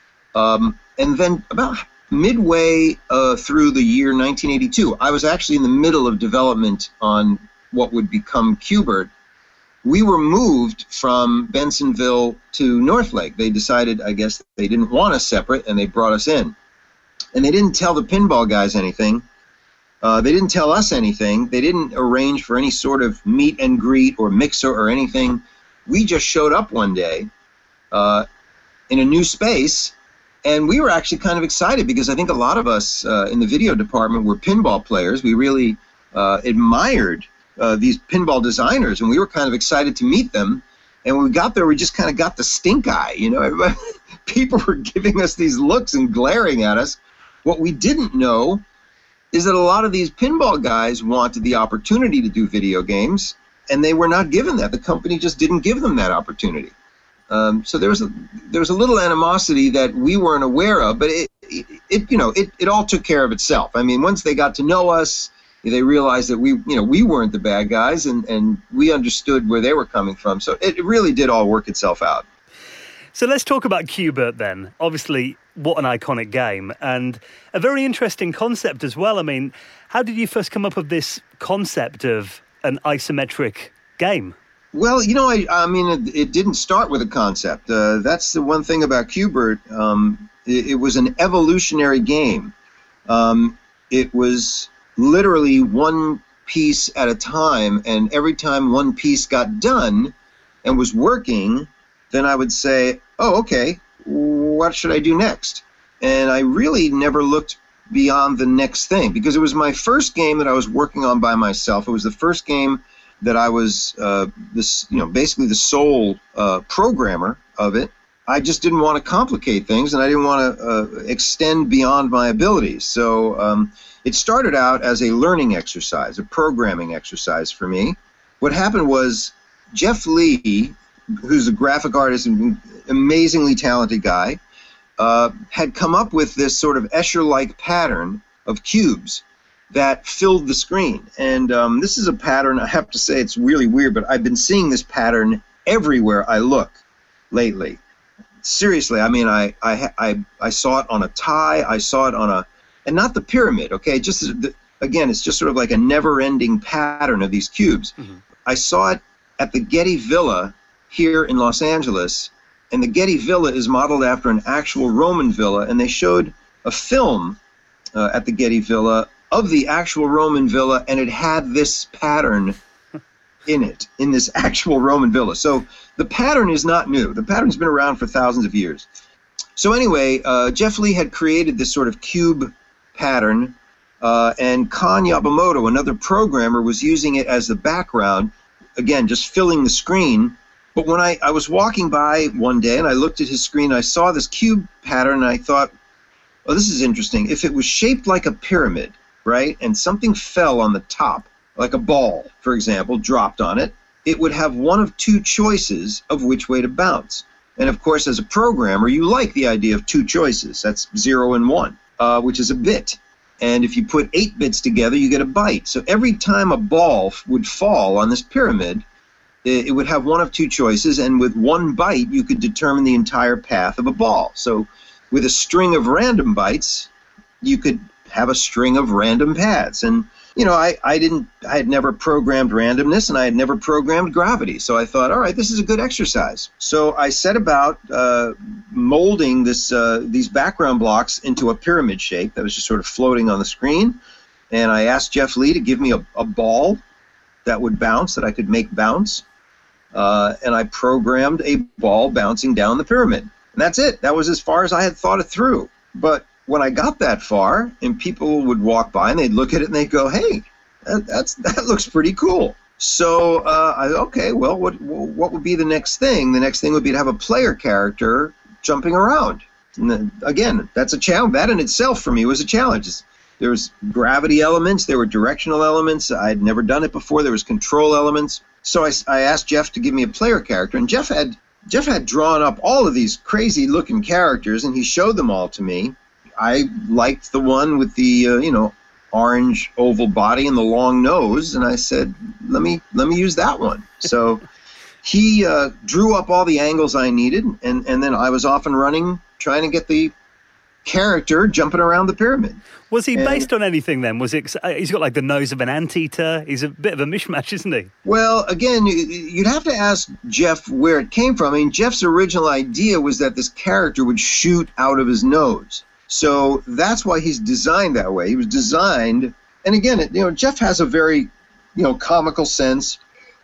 C: Um, and then about midway uh, through the year nineteen eighty-two, I was actually in the middle of development on what would become Q*bert. We were moved from Bensonville to Northlake. They decided, I guess, they didn't want us separate, and they brought us in. And they didn't tell the pinball guys anything. Uh, they didn't tell us anything. They didn't arrange for any sort of meet and greet or mixer or anything. We just showed up one day uh, in a new space, and we were actually kind of excited because I think a lot of us uh, in the video department were pinball players. We really uh, admired uh, these pinball designers, and we were kind of excited to meet them. And when we got there, we just kind of got the stink eye. You know, everybody, people were giving us these looks and glaring at us. What we didn't know is that a lot of these pinball guys wanted the opportunity to do video games, and they were not given that. The company just didn't give them that opportunity. Um, so there was a there was a little animosity that we weren't aware of, but it, it, it you know it, it all took care of itself. I mean, once they got to know us, they realized that we you know we weren't the bad guys, and, and we understood where they were coming from. So it really did all work itself out.
A: So let's talk about Q*bert then. Obviously, what an iconic game, and a very interesting concept as well. I mean, how did you first come up with this concept of an isometric game?
C: Well, you know, I, I mean, it, it didn't start with a concept. Uh, that's the one thing about Q*bert. Um, it, it was an evolutionary game. Um, it was literally one piece at a time, and every time one piece got done and was working, then I would say, oh, okay, what should I do next? And I really never looked beyond the next thing, because it was my first game that I was working on by myself. It was the first game that I was uh, this, you know, basically the sole uh, programmer of it. I just didn't want to complicate things, and I didn't want to uh, extend beyond my abilities. So um, it started out as a learning exercise, a programming exercise for me. What happened was Jeff Lee, who's a graphic artist and amazingly talented guy, uh, had come up with this sort of Escher-like pattern of cubes that filled the screen. And um, this is a pattern, I have to say it's really weird, but I've been seeing this pattern everywhere I look lately. Seriously, I mean, I, I, I, I saw it on a tie, I saw it on a, and not the pyramid, okay? Just the, again, it's just sort of like a never-ending pattern of these cubes. Mm-hmm. I saw it at the Getty Villa here in Los Angeles, and the Getty Villa is modeled after an actual Roman villa, and they showed a film uh, at the Getty Villa of the actual Roman villa, and it had this pattern in it, in this actual Roman villa. So the pattern is not new. The pattern's been around for thousands of years. So anyway, uh, Jeff Lee had created this sort of cube pattern, uh, and Kan Yabamoto, another programmer, was using it as the background, again, just filling the screen. But when I, I was walking by one day and I looked at his screen, I saw this cube pattern, and I thought, oh, this is interesting. If it was shaped like a pyramid, right, and something fell on the top, like a ball, for example, dropped on it, it would have one of two choices of which way to bounce. And of course, as a programmer, you like the idea of two choices. That's zero and one, uh, which is a bit. And if you put eight bits together, you get a byte. So every time a ball f- would fall on this pyramid, it, it would have one of two choices. And with one byte, you could determine the entire path of a ball. So with a string of random bytes, you could have a string of random paths. And you know, I, I didn't, I had never programmed randomness, and I had never programmed gravity. So I thought, all right, this is a good exercise. So I set about uh, molding this, uh, these background blocks into a pyramid shape that was just sort of floating on the screen. And I asked Jeff Lee to give me a, a ball that would bounce, that I could make bounce. Uh, and I programmed a ball bouncing down the pyramid. And that's it. That was as far as I had thought it through. But when I got that far, and people would walk by and they'd look at it and they'd go, "Hey, that, that's that looks pretty cool." So uh, I okay, well, what what would be the next thing? The next thing would be to have a player character jumping around. And then, again, that's a challenge. That in itself for me was a challenge. There was gravity elements, there were directional elements. I had never done it before. There was control elements. So I, I asked Jeff to give me a player character, and Jeff had Jeff had drawn up all of these crazy-looking characters, and he showed them all to me. I liked the one with the, uh, you know, orange oval body and the long nose, and I said, let me let me use that one. So he uh, drew up all the angles I needed, and, and then I was off and running trying to get the character jumping around the pyramid.
A: Was he
C: and,
A: based on anything then? Was it? He's got like the nose of an anteater. He's a bit of a mishmash, isn't he?
C: Well, again, you'd have to ask Jeff where it came from. I mean, Jeff's original idea was that this character would shoot out of his nose. So that's why he's designed that way. He was designed, and again, you know, Jeff has a very, you know, comical sense,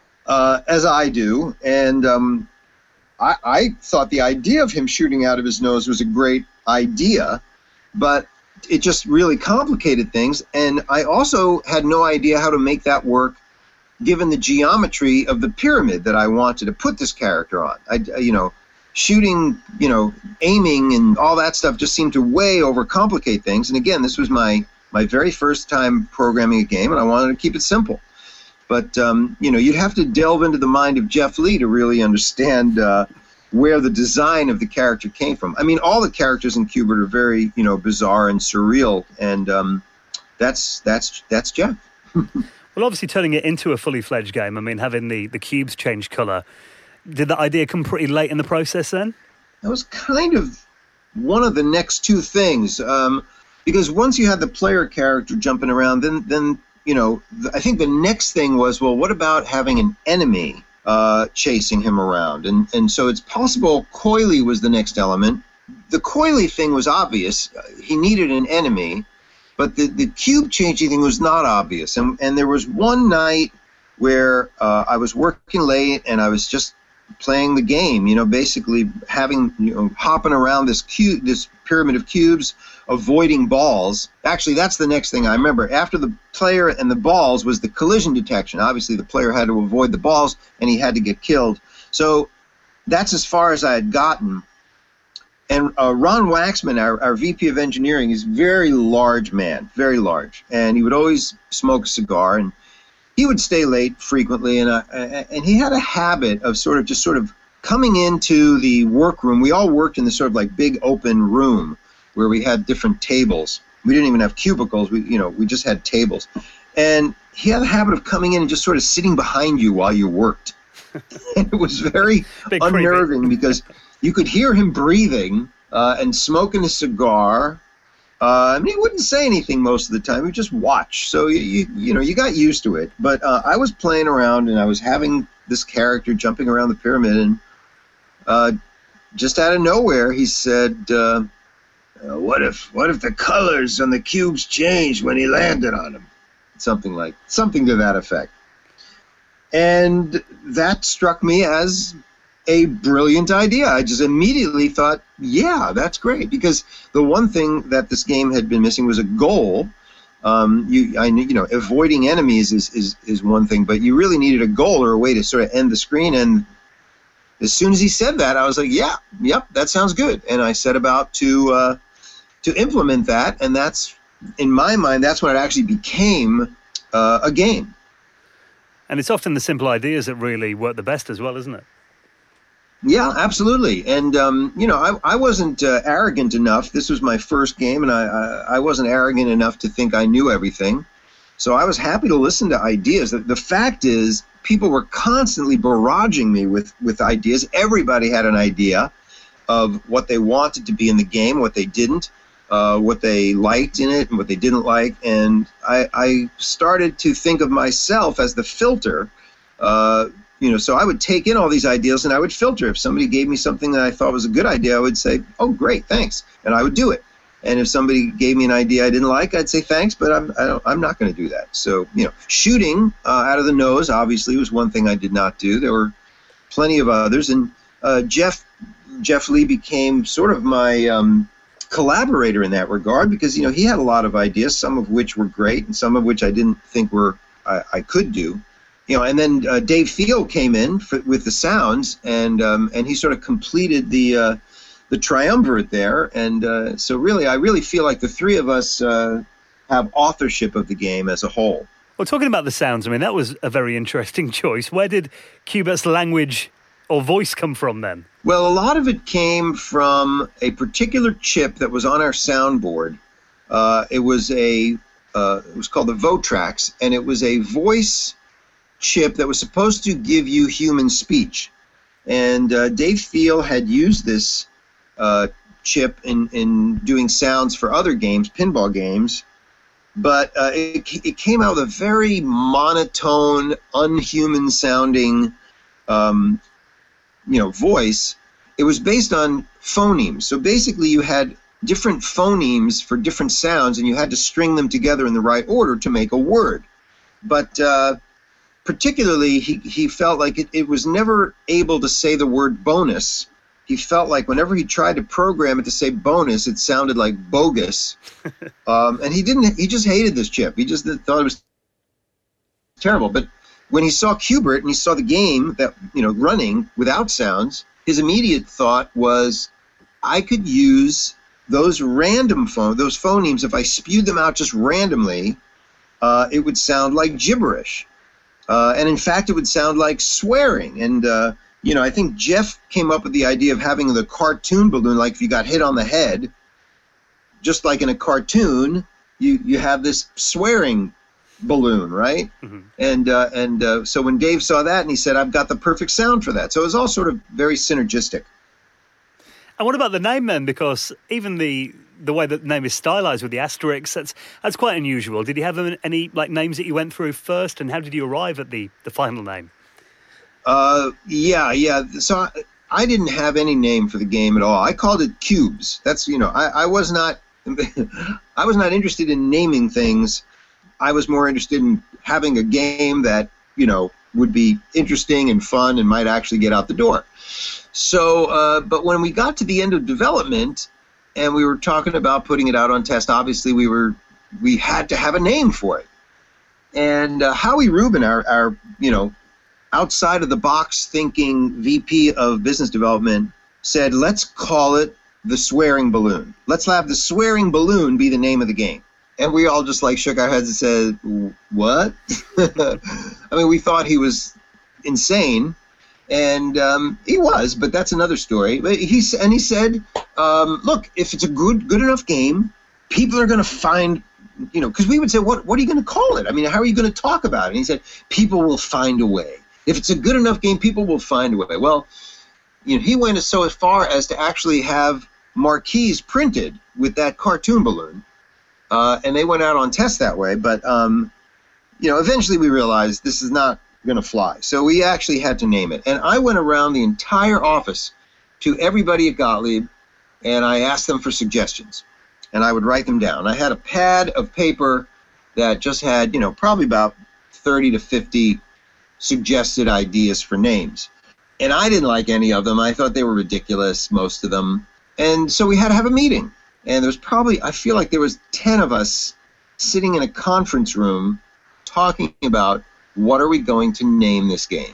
C: uh, as I do, and um, I, I thought the idea of him shooting out of his nose was a great idea, but it just really complicated things, and I also had no idea how to make that work given the geometry of the pyramid that I wanted to put this character on. I, you know, shooting, you know, aiming and all that stuff just seemed to way overcomplicate things. And again, this was my, my very first time programming a game, and I wanted to keep it simple. But, um, you know, you'd have to delve into the mind of Jeff Lee to really understand uh, where the design of the character came from. I mean, all the characters in Q*bert are very, you know, bizarre and surreal, and um, that's that's that's Jeff.
A: Well, obviously turning it into a fully fledged game, I mean, having the, the cubes change colour, did that idea come pretty late in the process then?
C: That was kind of one of the next two things, um, because once you had the player character jumping around, then, then you know, th- I think the next thing was, well, what about having an enemy uh, chasing him around? And and so it's possible Coily was the next element. The Coily thing was obvious. He needed an enemy, but the, the cube changing thing was not obvious. And, and there was one night where uh, I was working late and I was just playing the game, you know, basically having, you know, hopping around this cube, this pyramid of cubes, avoiding balls. Actually, that's the next thing I remember. After the player and the balls was the collision detection. Obviously, the player had to avoid the balls, and he had to get killed. So that's as far as I had gotten. And uh, Ron Waxman, our, our V P of engineering, is a very large man, very large. And he would always smoke a cigar, and he would stay late frequently, and uh, and he had a habit of sort of just sort of coming into the workroom. We all worked in this sort of like big open room where we had different tables. We didn't even have cubicles. We, you know, we just had tables. And he had a habit of coming in and just sort of sitting behind you while you worked. And it was very
A: Big
C: unnerving
A: creepy.
C: because you could hear him breathing uh, and smoking a cigar. Uh, I mean, he wouldn't say anything most of the time. He'd just watch. So, you, you, you know, you got used to it. But uh, I was playing around, and I was having this character jumping around the pyramid, and uh, just out of nowhere, he said, uh, uh, what if what if the colors on the cubes changed when he landed on them? Something like, something to that effect. And that struck me as a brilliant idea. I just immediately thought, yeah, that's great, because the one thing that this game had been missing was a goal. Um, you, I, you know, avoiding enemies is, is, is one thing, but you really needed a goal or a way to sort of end the screen. And as soon as he said that, I was like, yeah, yep, that sounds good. And I set about to uh, to implement that, and that's, in my mind, that's when it actually became uh, a game.
A: And it's often the simple ideas that really work the best as well, isn't it?
C: Yeah, absolutely. And, um, you know, I, I wasn't uh, arrogant enough. This was my first game, and I, I, I wasn't arrogant enough to think I knew everything. So I was happy to listen to ideas. The, the fact is, people were constantly barraging me with, with ideas. Everybody had an idea of what they wanted to be in the game, what they didn't, uh, what they liked in it, and what they didn't like. And I, I started to think of myself as the filter. Uh, you know, so I would take in all these ideas and I would filter. If somebody gave me something that I thought was a good idea, I would say, "Oh, great, thanks," and I would do it. And if somebody gave me an idea I didn't like, I'd say thanks, but I'm I don't, I'm not going to do that. So, you know, shooting uh, out of the nose obviously was one thing I did not do. There were plenty of others, and uh, Jeff Jeff Lee became sort of my um, collaborator in that regard because, you know, he had a lot of ideas, some of which were great and some of which I didn't think were I, I could do. You know, and then uh, Dave Thiel came in for, with the sounds, and um, and he sort of completed the uh, the triumvirate there. And uh, so really, I really feel like the three of us uh, have authorship of the game as a whole.
A: Well, talking about the sounds, I mean, that was a very interesting choice. Where did Q-Bert's language or voice come from then?
C: Well, a lot of it came from a particular chip that was on our soundboard. Uh, it was a uh, it was called the Votrax, and it was a voice chip that was supposed to give you human speech. And uh, Dave Thiel had used this uh, chip in, in doing sounds for other games, pinball games, but uh, it, it came out with a very monotone, unhuman-sounding um, you know, voice. It was based on phonemes. So basically you had different phonemes for different sounds, and you had to string them together in the right order to make a word. But uh, particularly, he, he felt like it, it was never able to say the word bonus. He felt like whenever he tried to program it to say bonus, it sounded like bogus. um, and he didn't. He just hated this chip. He just thought it was terrible. But when he saw Q*bert and he saw the game that you know running without sounds, his immediate thought was, I could use those random phone those phonemes if I spewed them out just randomly. Uh, it would sound like gibberish. Uh, and in fact, it would sound like swearing. And, uh, you know, I think Jeff came up with the idea of having the cartoon balloon, like if you got hit on the head, just like in a cartoon, you, you have this swearing balloon, right? Mm-hmm. And uh, and uh, so when Dave saw that, and he said, I've got the perfect sound for that. So it was all sort of very synergistic.
A: And what about the name then? Because even the the way that the name is stylized with the asterisks, that's that's quite unusual. Did you have any like names that you went through first, and how did you arrive at the, the final name?
C: Uh, yeah, yeah. So I, I didn't have any name for the game at all. I called it Cubes. That's you know, I, I was not I was not interested in naming things. I was more interested in having a game that you know would be interesting and fun and might actually get out the door. So, uh, but when we got to the end of development and we were talking about putting it out on test, obviously we were we had to have a name for it. And uh, Howie Rubin, our, our you know outside of the box thinking V P of business development, said, "Let's call it the Swearing Balloon. Let's have the Swearing Balloon be the name of the game." And we all just like shook our heads and said, "What?" I mean, we thought he was insane. And um, he was, but that's another story. But he and he said, um, "Look, if it's a good good enough game, people are going to find, you know, because we would say, what what are you going to call it? I mean, how are you going to talk about it?" And he said, "People will find a way. If it's a good enough game, people will find a way." Well, you know, he went so far as to actually have marquees printed with that cartoon balloon, uh, and they went out on test that way. But um, you know, eventually we realized this is not going to fly. So we actually had to name it. And I went around the entire office to everybody at Gottlieb, and I asked them for suggestions. And I would write them down. I had a pad of paper that just had, you know, probably about thirty to fifty suggested ideas for names. And I didn't like any of them. I thought they were ridiculous, most of them. And so we had to have a meeting. And there was probably, I feel like there was ten of us sitting in a conference room talking about what are we going to name this game?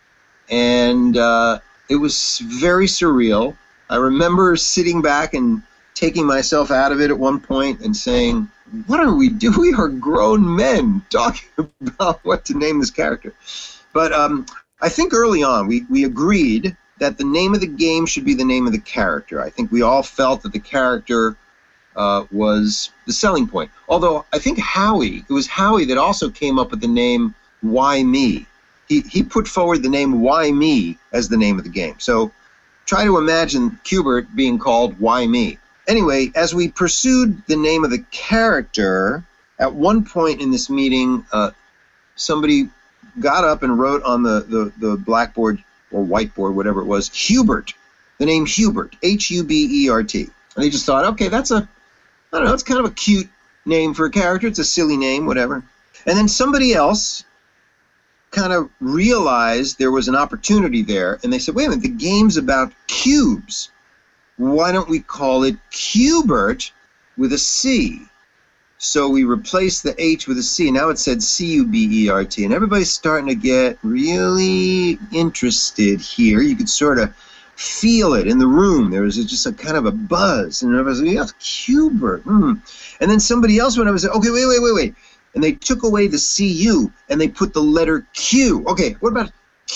C: And uh, it was very surreal. I remember sitting back and taking myself out of it at one point and saying, what are we doing? We are grown men talking about what to name this character. But um, I think early on we, we agreed that the name of the game should be the name of the character. I think we all felt that the character uh, was the selling point. Although I think Howie, it was Howie that also came up with the name Why Me? He, he put forward the name Why Me as the name of the game. So try to imagine Q*bert being called Why Me? Anyway, as we pursued the name of the character, at one point in this meeting, uh, somebody got up and wrote on the, the, the blackboard or whiteboard, whatever it was, Hubert, the name Hubert, H U B E R T. And they just thought, okay, that's a, I don't know, it's kind of a cute name for a character. It's a silly name, whatever. And then somebody else kind of realized there was an opportunity there, and they said, wait a minute, the game's about cubes. Why don't we call it Q*bert with a C? So we replaced the H with a C. Now it said C U B E R T. And everybody's starting to get really interested here. You could sort of feel it in the room. There was just a kind of a buzz. And everybody was like, yeah, Q*bert. Mm. And then somebody else went up and said, okay, wait, wait, wait, wait. And they took away the C U and they put the letter Q. Okay, what about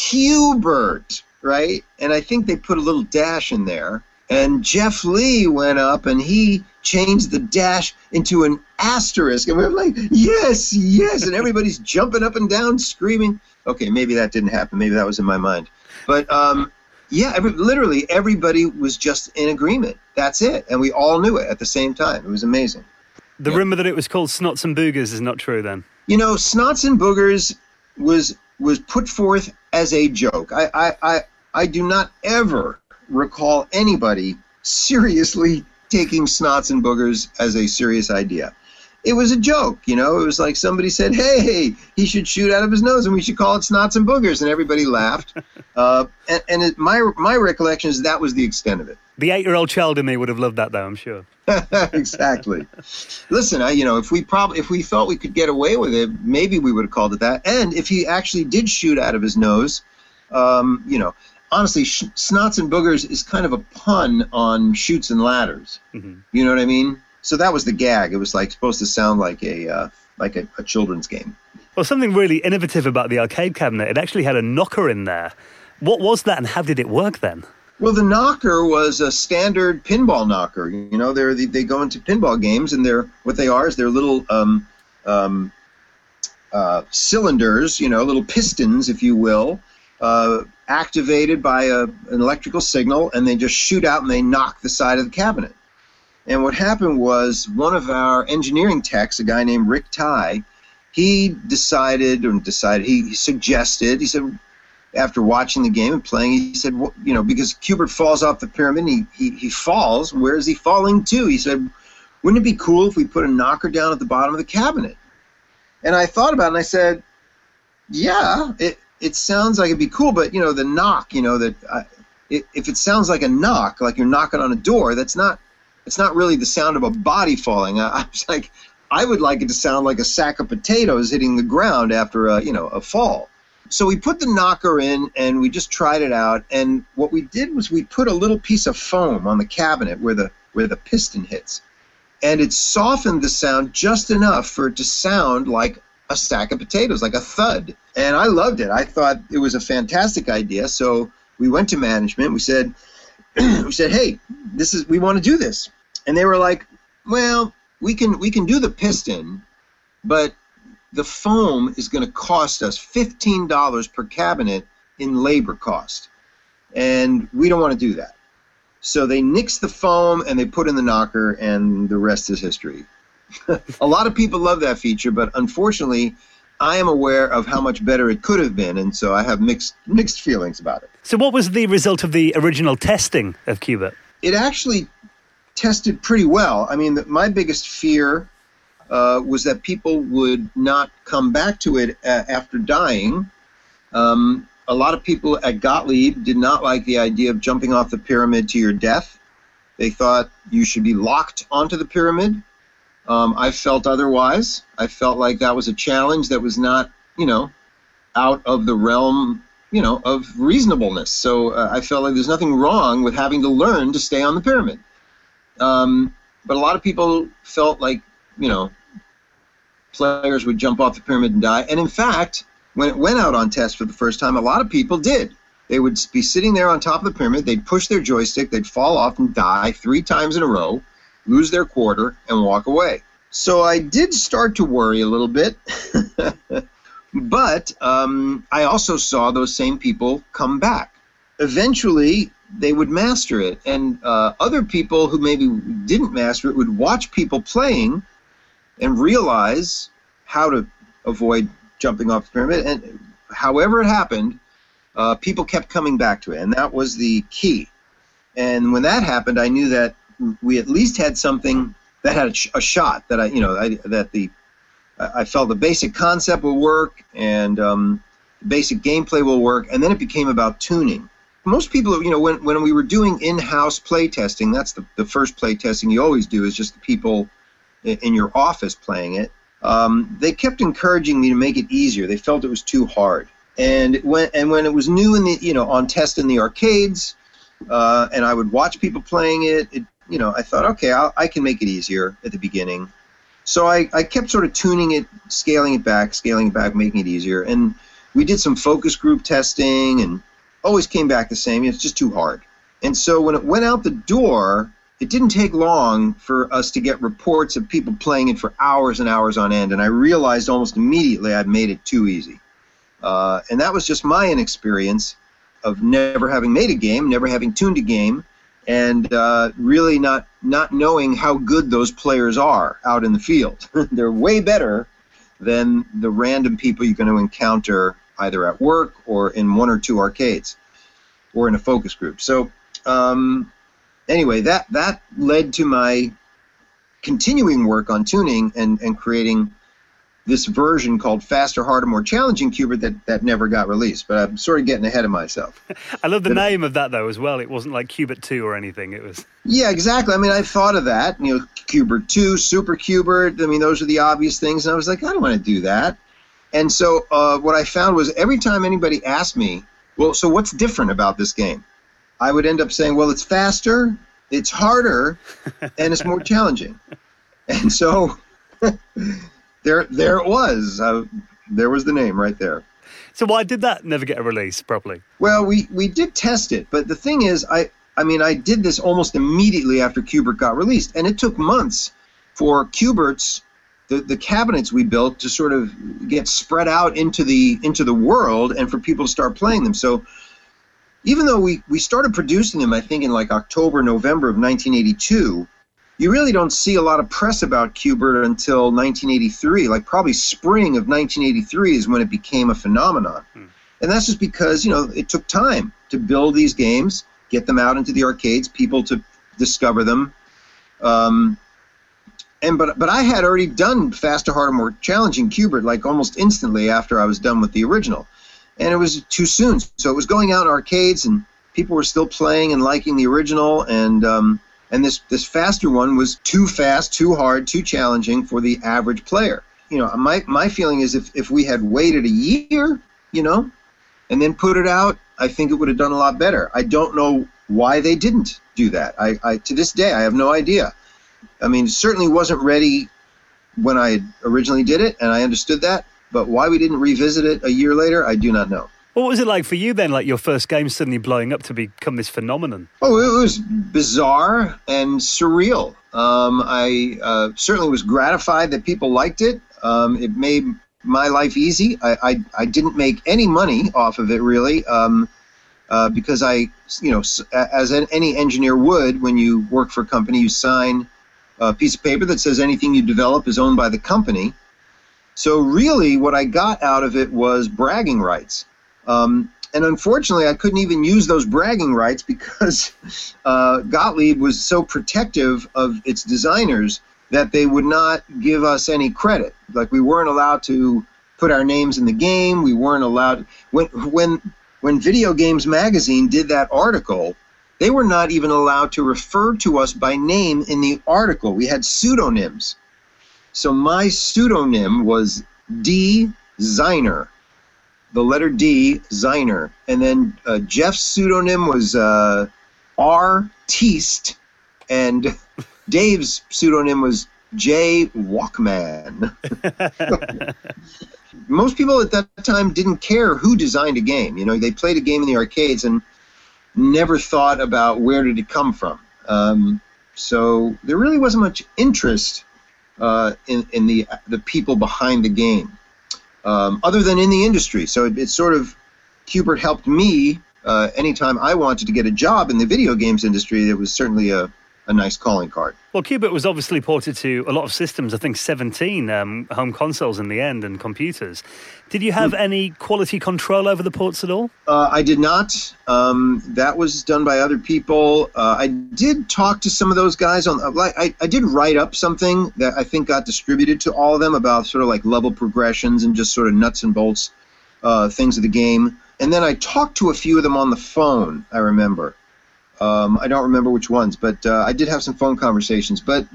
C: Q*bert, right? And I think they put a little dash in there. And Jeff Lee went up and he changed the dash into an asterisk. And we were like, yes, yes. And everybody's jumping up and down, screaming. Okay, maybe that didn't happen. Maybe that was in my mind. But, um, yeah, every, literally everybody was just in agreement. That's it. And we all knew it at the same time. It was amazing.
A: The yeah. rumor that it was called Snots and Boogers is not true then?
C: You know, Snots and Boogers was was put forth as a joke. I, I, I, I do not ever recall anybody seriously taking Snots and Boogers as a serious idea. It was a joke, you know. It was like somebody said, hey, he should shoot out of his nose and we should call it Snots and Boogers, and everybody laughed. Uh, and and it, my my recollection is that was the extent of it.
A: The eight-year-old child in me would have loved that, though, I'm sure.
C: Exactly. Listen, I, you know, if we probably if we thought we could get away with it, maybe we would have called it that. And if he actually did shoot out of his nose, um, you know, honestly, sh- Snots and Boogers is kind of a pun on Chutes and Ladders. Mm-hmm. You know what I mean? So that was the gag. It was like supposed to sound like a uh, like a, a children's game.
A: Well, something really innovative about the arcade cabinet. It actually had a knocker in there. What was that, and how did it work then?
C: Well, the knocker was a standard pinball knocker. You know, they're the, they go into pinball games, and they're what they are is they're little um, um, uh, cylinders. You know, little pistons, if you will. Uh, activated by a, an electrical signal, and they just shoot out and they knock the side of the cabinet. And what happened was one of our engineering techs, a guy named Rick Ty, he decided, or decided, he suggested, he said, after watching the game and playing, he said, well, you know, because Q*bert falls off the pyramid, and he, he, he falls, where is he falling to? He said, wouldn't it be cool if we put a knocker down at the bottom of the cabinet? And I thought about it, and I said, yeah, it It sounds like it'd be cool, but, you know, the knock, you know, that uh, it, if it sounds like a knock, like you're knocking on a door, that's not, it's not really the sound of a body falling. I, I was like, I would like it to sound like a sack of potatoes hitting the ground after a, you know, a fall. So we put the knocker in and we just tried it out. And what we did was we put a little piece of foam on the cabinet where the where the piston hits, and it softened the sound just enough for it to sound like a sack of potatoes, like a thud. And I loved it. I thought it was a fantastic idea. So we went to management. We said, we said, hey, this is we want to do this. And they were like, well, we can we can do the piston, but the foam is going to cost us fifteen dollars per cabinet in labor cost. And we don't want to do that. So they nixed the foam and they put in the knocker, and the rest is history. A lot of people love that feature, but unfortunately, I am aware of how much better it could have been, and so I have mixed mixed feelings about it.
A: So what was the result of the original testing of Q*bert?
C: It actually tested pretty well. I mean, the, my biggest fear uh, was that people would not come back to it a- after dying. Um, a lot of people at Gottlieb did not like the idea of jumping off the pyramid to your death. They thought you should be locked onto the pyramid. Um, I felt otherwise. I felt like that was a challenge that was not, you know, out of the realm, you know, of reasonableness. So uh, I felt like there's nothing wrong with having to learn to stay on the pyramid. Um, but a lot of people felt like, you know, players would jump off the pyramid and die. And in fact, when it went out on test for the first time, a lot of people did. They would be sitting there on top of the pyramid, they'd push their joystick, they'd fall off and die three times in a row, lose their quarter, and walk away. So I did start to worry a little bit, but um, I also saw those same people come back. Eventually, they would master it, and uh, other people who maybe didn't master it would watch people playing and realize how to avoid jumping off the pyramid, and however it happened, Uh, people kept coming back to it, and that was the key. And when that happened, I knew that we at least had something that had a, sh- a shot. That I, you know, I, that the I felt the basic concept will work, and um, the basic gameplay will work, and then it became about tuning. Most people, you know, when when we were doing in-house play testing, that's the the first play testing you always do is just the people in, in your office playing it. Um, they kept encouraging me to make it easier. They felt it was too hard. And when and when it was new in the you know on test in the arcades, uh, and I would watch people playing it, it you know I thought, okay, I'll, I can make it easier at the beginning. So I, I kept sort of tuning it, scaling it back, scaling it back, making it easier. And we did some focus group testing, and always came back the same. It's just too hard. And so when it went out the door, it didn't take long for us to get reports of people playing it for hours and hours on end. And I realized almost immediately I'd made it too easy. Uh, and that was just my inexperience of never having made a game, never having tuned a game, and uh, really not not knowing how good those players are out in the field. They're way better than the random people you're going to encounter either at work or in one or two arcades or in a focus group. So um, anyway, that, that led to my continuing work on tuning and, and creating this version called Faster, Harder, More Challenging Q*bert that, that never got released. But I'm sort of getting ahead of myself.
A: I love the
C: but,
A: name of that, though, as well. It wasn't like Q*bert two or anything. It was...
C: Yeah, exactly. I mean, I thought of that. You know, Q*bert two, Super Q*bert. I mean, those are the obvious things. And I was like, I don't want to do that. And so uh, what I found was every time anybody asked me, well, so what's different about this game? I would end up saying, well, it's faster, it's harder, and it's more challenging. And so... There, there it was. Uh, there was the name right there.
A: So why did that never get a release properly?
C: Well, we, we did test it, but the thing is, I I mean, I did this almost immediately after Q*bert got released, and it took months for Q*berts, the the cabinets we built, to sort of get spread out into the into the world and for people to start playing them. So even though we we started producing them, I think in like October, November of nineteen eighty-two. You really don't see a lot of press about Q*bert until nineteen eighty-three, like probably spring of nineteen eighty-three is when it became a phenomenon. Hmm. And that's just because, you know, it took time to build these games, get them out into the arcades, people to discover them. Um, and but but I had already done Faster, Harder, More Challenging Q*bert like almost instantly after I was done with the original. And it was too soon. So it was going out in arcades, and people were still playing and liking the original, and... Um, And this, this faster one was too fast, too hard, too challenging for the average player. You know, my my feeling is if, if we had waited a year, you know, and then put it out, I think it would have done a lot better. I don't know why they didn't do that. I, I to this day, I have no idea. I mean, it certainly wasn't ready when I originally did it, and I understood that. But why we didn't revisit it a year later, I do not know.
A: What was it like for you then, like your first game suddenly blowing up to become this phenomenon?
C: Oh, it was bizarre and surreal. Um, I uh, certainly was gratified that people liked it. Um, it made my life easy. I, I, I didn't make any money off of it, really, um, uh, because I, you know, as any engineer would, when you work for a company, you sign a piece of paper that says anything you develop is owned by the company. So really what I got out of it was bragging rights. Um, and unfortunately, I couldn't even use those bragging rights because uh, Gottlieb was so protective of its designers that they would not give us any credit. Like, we weren't allowed to put our names in the game. We weren't allowed. When when when Video Games Magazine did that article, they were not even allowed to refer to us by name in the article. We had pseudonyms. So my pseudonym was D. Ziner. The letter D, Ziner. And then uh, Jeff's pseudonym was uh, R. Teast. And Dave's pseudonym was J. Walkman. Most people at that time didn't care who designed a game. You know, they played a game in the arcades and never thought about where did it come from. Um, so there really wasn't much interest uh, in, in the the people behind the game, um, other than in the industry. So it, it sort of, Q*bert helped me uh, anytime I wanted to get a job in the video games industry. It was certainly a a nice calling card.
A: Well, Q*bert was obviously ported to a lot of systems, I think seventeen um, home consoles in the end and computers. Did you have any quality control over the ports at all?
C: Uh, I did not. Um, that was done by other people. Uh, I did talk to some of those guys. on. I, I did write up something that I think got distributed to all of them about sort of like level progressions and just sort of nuts and bolts uh, things of the game. And then I talked to a few of them on the phone, I remember. Um, I don't remember which ones, but uh, I did have some phone conversations. But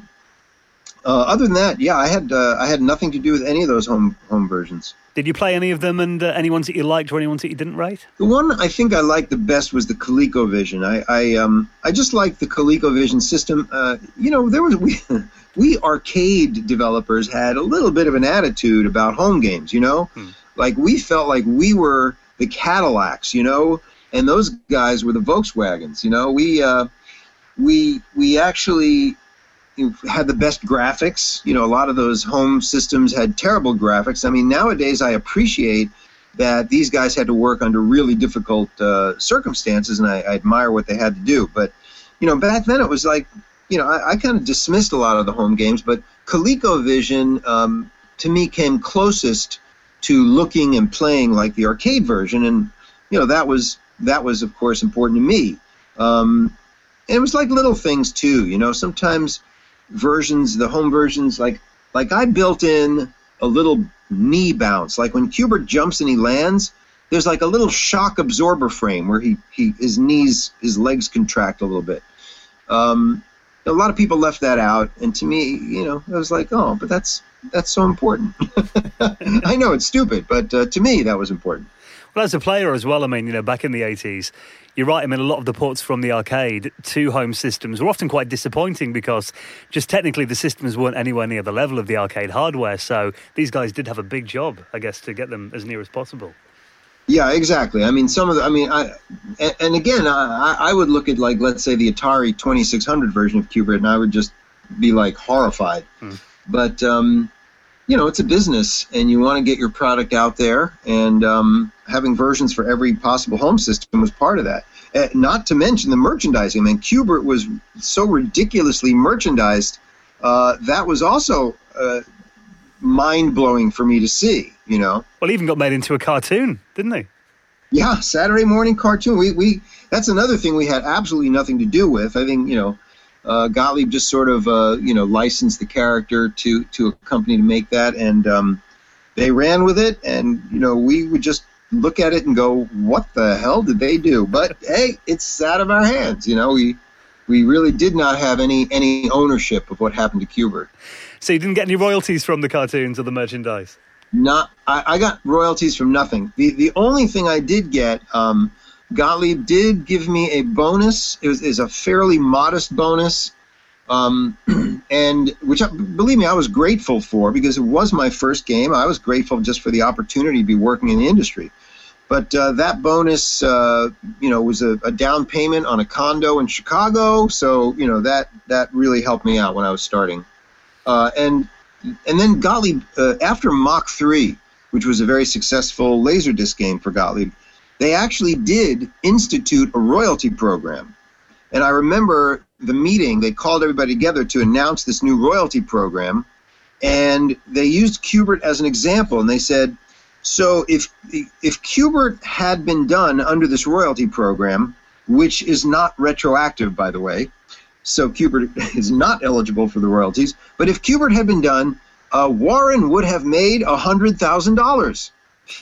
C: uh, other than that, yeah, I had uh, I had nothing to do with any of those home home versions.
A: Did you play any of them, and uh, any ones that you liked or any ones that you didn't rate?
C: The one I think I liked the best was the ColecoVision. I I, um, I just liked the ColecoVision system. Uh, you know, there was we we arcade developers had a little bit of an attitude about home games. You know, hmm. like we felt like we were the Cadillacs. You know. And those guys were the Volkswagens. You know, we uh, we we actually had the best graphics. You know, a lot of those home systems had terrible graphics. I mean, nowadays I appreciate that these guys had to work under really difficult uh, circumstances, and I, I admire what they had to do. But you know, back then it was like, you know, I, I kind of dismissed a lot of the home games, but ColecoVision um, to me came closest to looking and playing like the arcade version, and you know, that was. That was, of course, important to me. Um, and it was like little things, too. You know, sometimes versions, the home versions, like like I built in a little knee bounce. Like when Q*bert jumps and he lands, there's like a little shock absorber frame where he, he his knees, his legs contract a little bit. Um, a lot of people left that out. And to me, you know, I was like, oh, but that's, that's so important. I know it's stupid, but uh, to me, that was important.
A: Well, as a player as well, I mean, you know, back in the eighties, you're right, I mean, a lot of the ports from the arcade to home systems were often quite disappointing because just technically the systems weren't anywhere near the level of the arcade hardware, so these guys did have a big job, I guess, to get them as near as possible.
C: Yeah, exactly. I mean, some of the, I mean, I, and, and again, I, I would look at, like, let's say the Atari twenty-six hundred version of Q*bert, and I would just be, like, horrified. Hmm. But, um... you know, it's a business, and you want to get your product out there, and um, having versions for every possible home system was part of that. Uh, not to mention the merchandising. I mean, Q*bert was so ridiculously merchandised, uh, that was also uh, mind-blowing for me to see, you know.
A: Well, it even got made into a cartoon, didn't they?
C: Yeah, Saturday morning cartoon. We we That's another thing we had absolutely nothing to do with. I think, you know, Uh, Gottlieb just sort of, uh, you know, licensed the character to, to a company to make that, and um, they ran with it, and, you know, we would just look at it and go, what the hell did they do? But, hey, it's out of our hands, you know. We we really did not have any, any ownership of what happened to Q*bert.
A: So you didn't get any royalties from the cartoons or the merchandise?
C: Not, I, I got royalties from nothing. The, the only thing I did get... Um, Gottlieb did give me a bonus. It was is a fairly modest bonus, um, and which, believe me, I was grateful for because it was my first game. I was grateful just for the opportunity to be working in the industry. But uh, that bonus, uh, you know, was a, a down payment on a condo in Chicago. So, you know, that that really helped me out when I was starting. Uh, and and then Gottlieb, uh, after Mach three, which was a very successful Laserdisc game for Gottlieb, they actually did institute a royalty program. And I remember the meeting, they called everybody together to announce this new royalty program, and they used Q*bert as an example, and they said, so if if Q*bert had been done under this royalty program, which is not retroactive, by the way, so Q*bert is not eligible for the royalties, but if Q*bert had been done, uh, Warren would have made one hundred thousand dollars.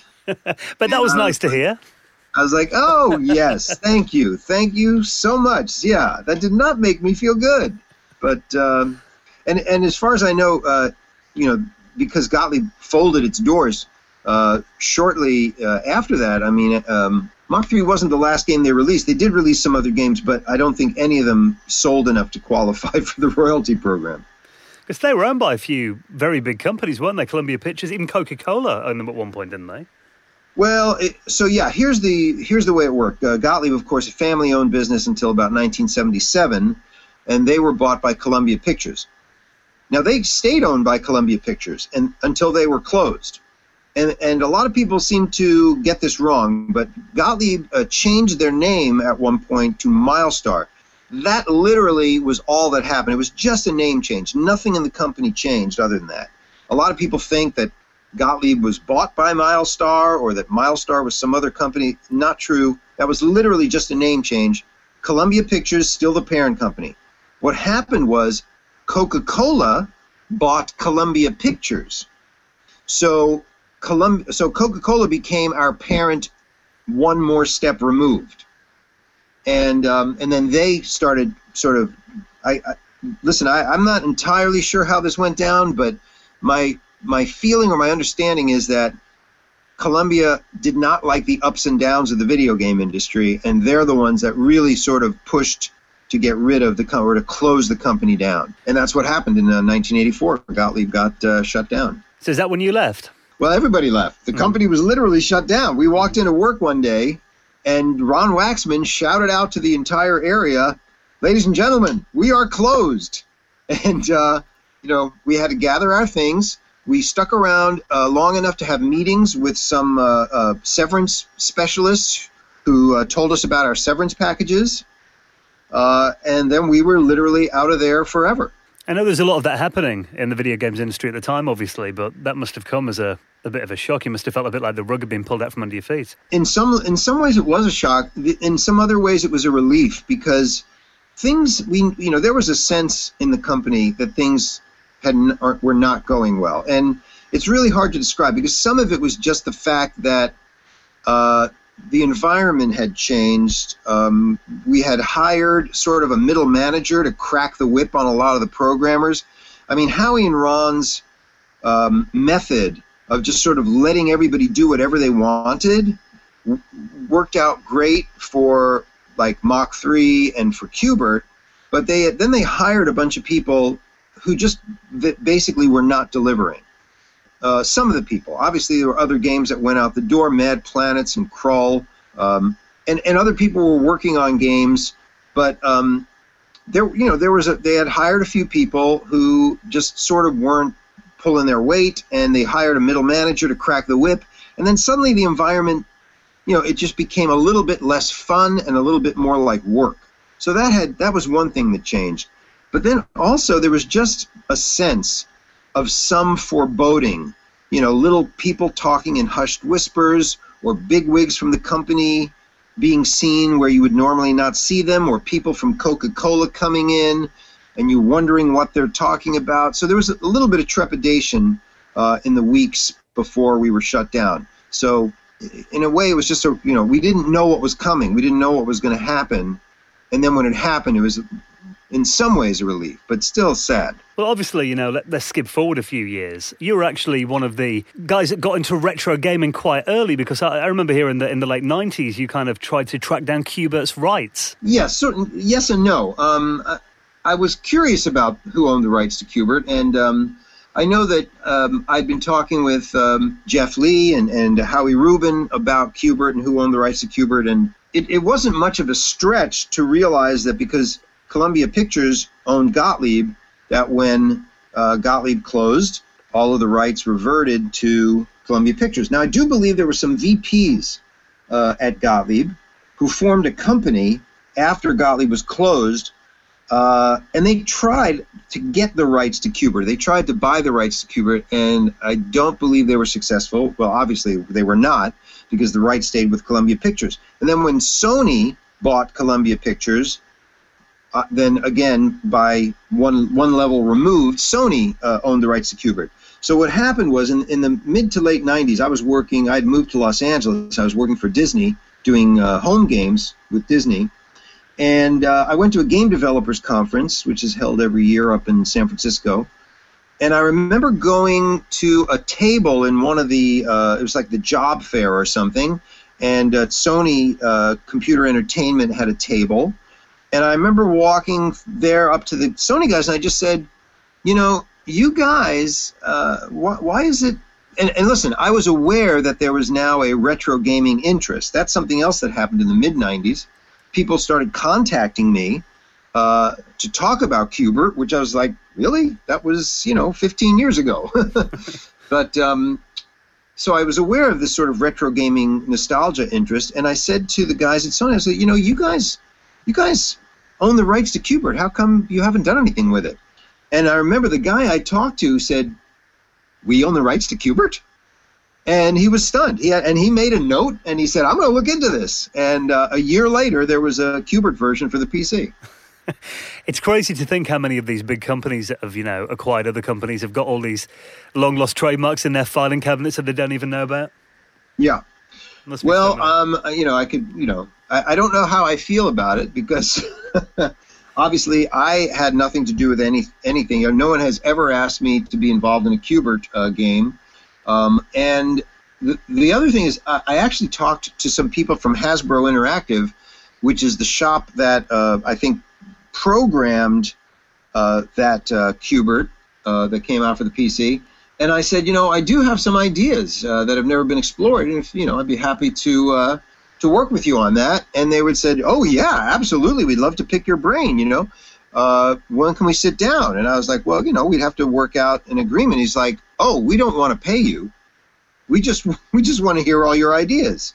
A: But that was uh, nice to hear.
C: I was like, oh, yes, thank you. Thank you so much. Yeah, that did not make me feel good. But, um, and and as far as I know, uh, you know, because Gottlieb folded its doors uh, shortly uh, after that, I mean, um, Mach three wasn't the last game they released. They did release some other games, but I don't think any of them sold enough to qualify for the royalty program.
A: Because they were owned by a few very big companies, weren't they? Columbia Pictures, even Coca-Cola owned them at one point, didn't they?
C: Well, it, so yeah, here's the here's the way it worked. Uh, Gottlieb, of course, a family-owned business until about nineteen seventy-seven, and they were bought by Columbia Pictures. Now, they stayed owned by Columbia Pictures and until they were closed. And, and a lot of people seem to get this wrong, but Gottlieb uh, changed their name at one point to Milestar. That literally was all that happened. It was just a name change. Nothing in the company changed other than that. A lot of people think that Gottlieb was bought by Milestar or that Milestar was some other company. Not true. That was literally just a name change. Columbia Pictures, still the parent company. What happened was Coca-Cola bought Columbia Pictures. So, Colum- so Coca-Cola became our parent one more step removed. And um, and then they started sort of, I, I listen, I, I'm not entirely sure how this went down, but my my feeling or my understanding is that Columbia did not like the ups and downs of the video game industry, and they're the ones that really sort of pushed to get rid of the co- or to close the company down. And that's what happened in uh, nineteen eighty-four. Gottlieb got uh, shut down.
A: So is that when you left?
C: Well, everybody left. The company was literally shut down. We walked into work one day, and Ron Waxman shouted out to the entire area, "Ladies and gentlemen, we are closed." And, uh, you know, we had to gather our things. We stuck around uh, long enough to have meetings with some uh, uh, severance specialists who uh, told us about our severance packages. Uh, and then we were literally out of there forever.
A: I know there's a lot of that happening in the video games industry at the time, obviously, but that must have come as a, a bit of a shock. You must have felt a bit like the rug had been pulled out from under your feet.
C: In some in some ways, it was a shock. In some other ways, it was a relief because things we you know there was a sense in the company that things had or were not going well, and it's really hard to describe because some of it was just the fact that uh, the environment had changed. Um, we had hired sort of a middle manager to crack the whip on a lot of the programmers. I mean, Howie and Ron's um, method of just sort of letting everybody do whatever they wanted w- worked out great for like Mach three and for Q*bert, but they then they hired a bunch of people who just basically were not delivering. Uh, some of the people. Obviously, there were other games that went out the door, Mad Planets and Crawl, um, and and other people were working on games, but um, there, you know, there was a they had hired a few people who just sort of weren't pulling their weight, and they hired a middle manager to crack the whip, and then suddenly the environment, you know, it just became a little bit less fun and a little bit more like work. So that had that was one thing that changed, but then also there was just a sense of some foreboding, you know, little people talking in hushed whispers, or bigwigs from the company being seen where you would normally not see them, or people from Coca-Cola coming in and you wondering what they're talking about. So there was a little bit of trepidation uh, in the weeks before we were shut down. So in a way, it was just a, you know, we didn't know what was coming. We didn't know what was going to happen. And then when it happened, it was in some ways a relief, but still sad.
A: Well, obviously, you know, let, let's skip forward a few years. You were actually one of the guys that got into retro gaming quite early, because I, I remember here in the in the late nineties, you kind of tried to track down Q*bert's rights.
C: Yes, certain, yes and no. Um, I, I was curious about who owned the rights to Q*bert, and um, I know that um, I'd been talking with um, Jeff Lee and, and Howie Rubin about Q*bert and who owned the rights to Q*bert, and it, it wasn't much of a stretch to realize that because Columbia Pictures owned Gottlieb, that when uh, Gottlieb closed, all of the rights reverted to Columbia Pictures. Now, I do believe there were some V Ps uh, at Gottlieb who formed a company after Gottlieb was closed, uh, and they tried to get the rights to Q*bert. They tried to buy the rights to Q*bert, and I don't believe they were successful. Well, obviously, they were not, because the rights stayed with Columbia Pictures. And then when Sony bought Columbia Pictures, Uh, then again, by one one level removed, Sony uh, owned the rights to Q*bert. So what happened was, in, in the mid to late nineties, I was working, I'd moved to Los Angeles, I was working for Disney, doing uh, home games with Disney, and uh, I went to a game developers conference, which is held every year up in San Francisco, and I remember going to a table in one of the, uh, it was like the job fair or something, and uh, Sony uh, Computer Entertainment had a table. And I remember walking there up to the Sony guys, and I just said, you know, you guys, uh, wh- why is it? And, and listen, I was aware that there was now a retro gaming interest. That's something else that happened in the mid nineties. People started contacting me uh, to talk about Q*bert, which I was like, really? That was, you know, fifteen years ago. But um, so I was aware of this sort of retro gaming nostalgia interest, and I said to the guys at Sony, I said, you know, you guys, you guys own the rights to Q*bert. How come you haven't done anything with it? And I remember the guy I talked to said, we own the rights to Q*bert? And he was stunned. He had, and he made a note, and he said, I'm going to look into this. And uh, a year later, there was a Q*bert version for the P C.
A: It's crazy to think how many of these big companies that have, you know, acquired other companies have got all these long-lost trademarks in their filing cabinets that they don't even know about.
C: Yeah.
A: Must be
C: Well,
A: so nice.
C: um, you know, I could, you know, I, I don't know how I feel about it because obviously I had nothing to do with any anything. You know, no one has ever asked me to be involved in a Q*bert uh, game. Um, and the, the other thing is I, I actually talked to some people from Hasbro Interactive, which is the shop that uh, I think programmed uh, that uh, Q*bert uh, that came out for the P C. And I said, you know, I do have some ideas uh, that have never been explored, and if you know, I'd be happy to uh, to work with you on that. And they would say, oh yeah, absolutely, we'd love to pick your brain. You know, uh, when can we sit down? And I was like, well, you know, we'd have to work out an agreement. He's like, oh, we don't want to pay you. We just we just want to hear all your ideas.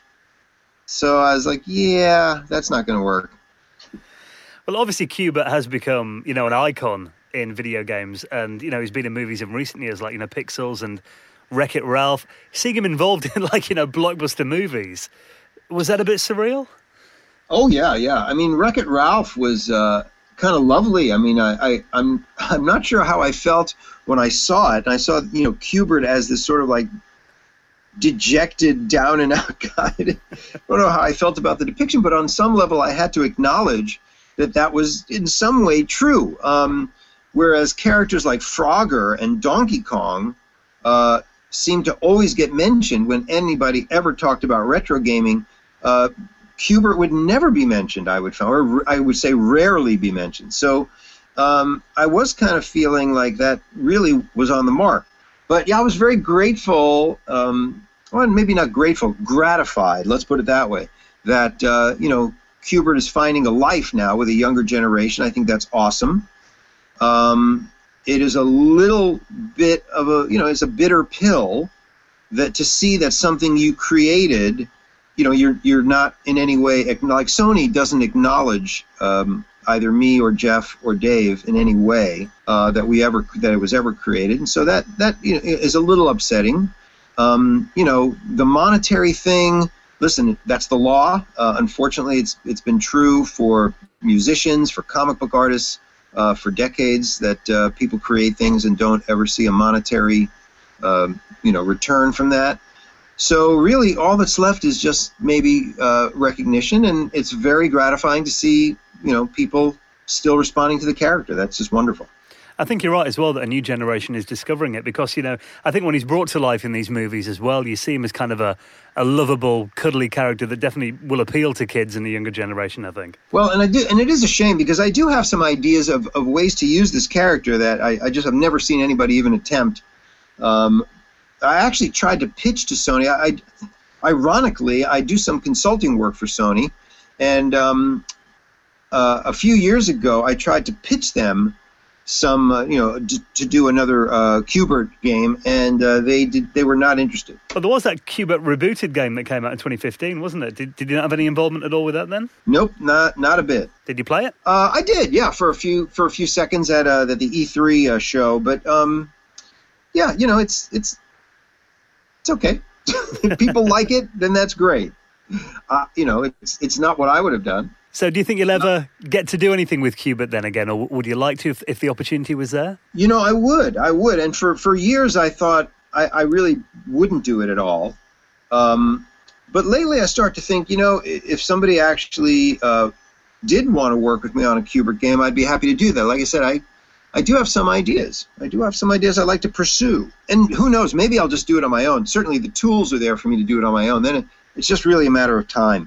C: So I was like, yeah, that's not going to work.
A: Well, obviously, Q*bert has become, you know, an icon in video games, and you know, he's been in movies in recent years like, you know, Pixels and Wreck-It Ralph. Seeing him involved in, like, you know, blockbuster movies, was that a bit surreal?
C: Oh yeah, yeah. I mean, Wreck-It Ralph was uh, kind of lovely. I mean, I, I, I'm I'm not sure how I felt when I saw it. And I saw, you know, Q*bert as this sort of like dejected, down and out guy. I don't know how I felt about the depiction, but on some level, I had to acknowledge that that was in some way true. Um, whereas characters like Frogger and Donkey Kong uh, seem to always get mentioned when anybody ever talked about retro gaming. Uh, Q*bert would never be mentioned, I would find, or I would say rarely be mentioned. So um, I was kind of feeling like that really was on the mark. But yeah, I was very grateful, um, well, maybe not grateful, gratified, let's put it that way, that, uh, you know, Q*bert is finding a life now with a younger generation. I think that's awesome. Um, it is a little bit of a, you know, it's a bitter pill that to see that something you created, you know, you're you're not in any way, like Sony doesn't acknowledge um, either me or Jeff or Dave in any way uh, that we ever that it was ever created, and so that that you know, is a little upsetting. Um, you know, the monetary thing. Listen, that's the law. Uh, unfortunately, it's it's been true for musicians, for comic book artists, uh, for decades that uh, people create things and don't ever see a monetary, uh, you know, return from that. So really, all that's left is just maybe uh, recognition, and it's very gratifying to see, you know, people still responding to the character. That's just wonderful.
A: I think you're right as well that a new generation is discovering it because, you know, I think when he's brought to life in these movies as well, you see him as kind of a, a lovable, cuddly character that definitely will appeal to kids in the younger generation, I think.
C: Well, and I do, and it is a shame because I do have some ideas of, of ways to use this character that I, I just have never seen anybody even attempt. Um, I actually tried to pitch to Sony. I, I, ironically, I do some consulting work for Sony, and um, uh, a few years ago, I tried to pitch them some, uh, you know, d- to do another uh, Q*bert game, and uh, they did. They were not interested.
A: But there was that Q*bert rebooted game that came out in twenty fifteen, wasn't it? Did, did you not have any involvement at all with that then?
C: Nope, not not a bit.
A: Did you play it?
C: Uh, I did, yeah, for a few for a few seconds at uh, at the E three uh, show, but um, yeah, you know, it's it's it's okay. If people like it, then that's great. Uh, you know, it's it's not what I would have done.
A: So do you think you'll ever get to do anything with Q*bert then again, or would you like to if, if the opportunity was there?
C: You know, I would. I would. And for, for years I thought I, I really wouldn't do it at all. Um, but lately I start to think, you know, if somebody actually uh, did want to work with me on a Q*bert game, I'd be happy to do that. Like I said, I, I do have some ideas. I do have some ideas I'd like to pursue. And who knows, maybe I'll just do it on my own. Certainly the tools are there for me to do it on my own. Then it, it's just really a matter of time.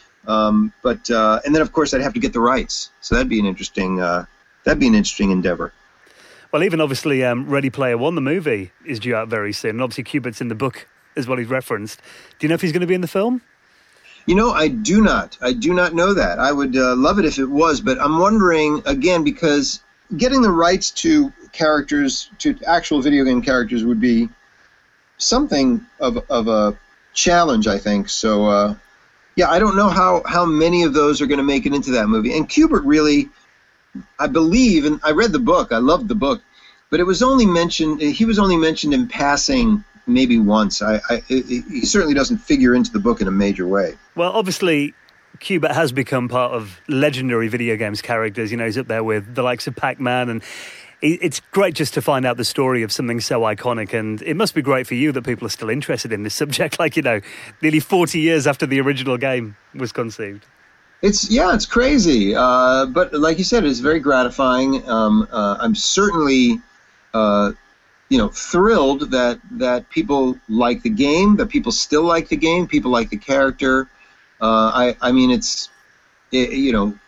C: Um, but uh, and then of course I'd have to get the rights, so that'd be an interesting uh, that'd be an interesting endeavor.
A: Well, even obviously um, Ready Player One, the movie, is due out very soon. And obviously Kubert's in the book as well, he's referenced. Do you know if he's going to be in the film?
C: You know, I do not. I do not know that. I would uh, love it if it was, but I'm wondering, again, because getting the rights to characters, to actual video game characters, would be something of, of a challenge, I think. So, uh, yeah, I don't know how, how many of those are going to make it into that movie. And Kubert really, I believe, and I read the book, I loved the book, but it was only mentioned, he was only mentioned in passing maybe once. I, I it, he certainly doesn't figure into the book in a major way.
A: Well, obviously, Kubert has become part of legendary video games characters. You know, he's up there with the likes of Pac-Man, and it's great just to find out the story of something so iconic, and it must be great for you that people are still interested in this subject, like, you know, nearly forty years after the original game was conceived.
C: It's, yeah, it's crazy. Uh, but like you said, it's very gratifying. Um, uh, I'm certainly... Uh, you know, thrilled that, that people like the game, that people still like the game, people like the character. Uh, I, I mean, it's, it, you know,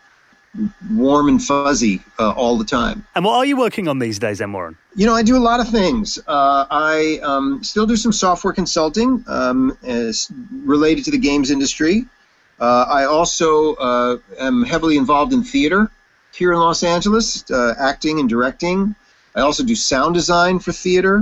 C: warm and fuzzy uh, all the time.
A: And what are you working on these days, then, Warren?
C: You know, I do a lot of things. Uh, I um, still do some software consulting um, as related to the games industry. Uh, I also uh, am heavily involved in theater here in Los Angeles, uh, acting and directing. I also do sound design for theater.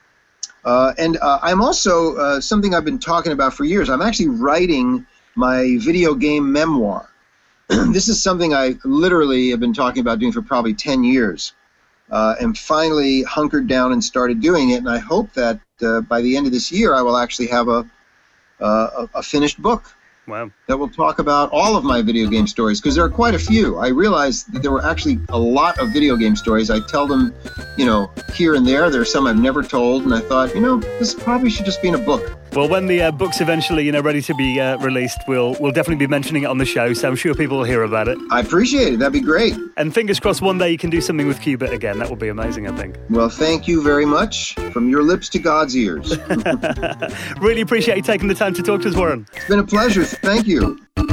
C: Uh, and uh, I'm also, uh, something I've been talking about for years, I'm actually writing my video game memoir. This is something I literally have been talking about doing for probably ten years. Uh, and finally hunkered down and started doing it. And I hope that uh, by the end of this year I will actually have a, uh, a, a finished book.
A: Wow.
C: That will talk about all of my video game stories, because there are quite a few. I realized that there were actually a lot of video game stories. I tell them, you know, here and there. There are some I've never told, and I thought, you know, this probably should just be in a book.
A: Well, when the uh, book's eventually, you know, ready to be uh, released, we'll we'll definitely be mentioning it on the show, so I'm sure people will hear about it.
C: I appreciate it. That'd be great.
A: And fingers crossed one day you can do something with Kubert again. That would be amazing, I think.
C: Well, thank you very much. From your lips to God's ears.
A: Really appreciate you taking the time to talk to us, Warren.
C: It's been a pleasure. Thank you.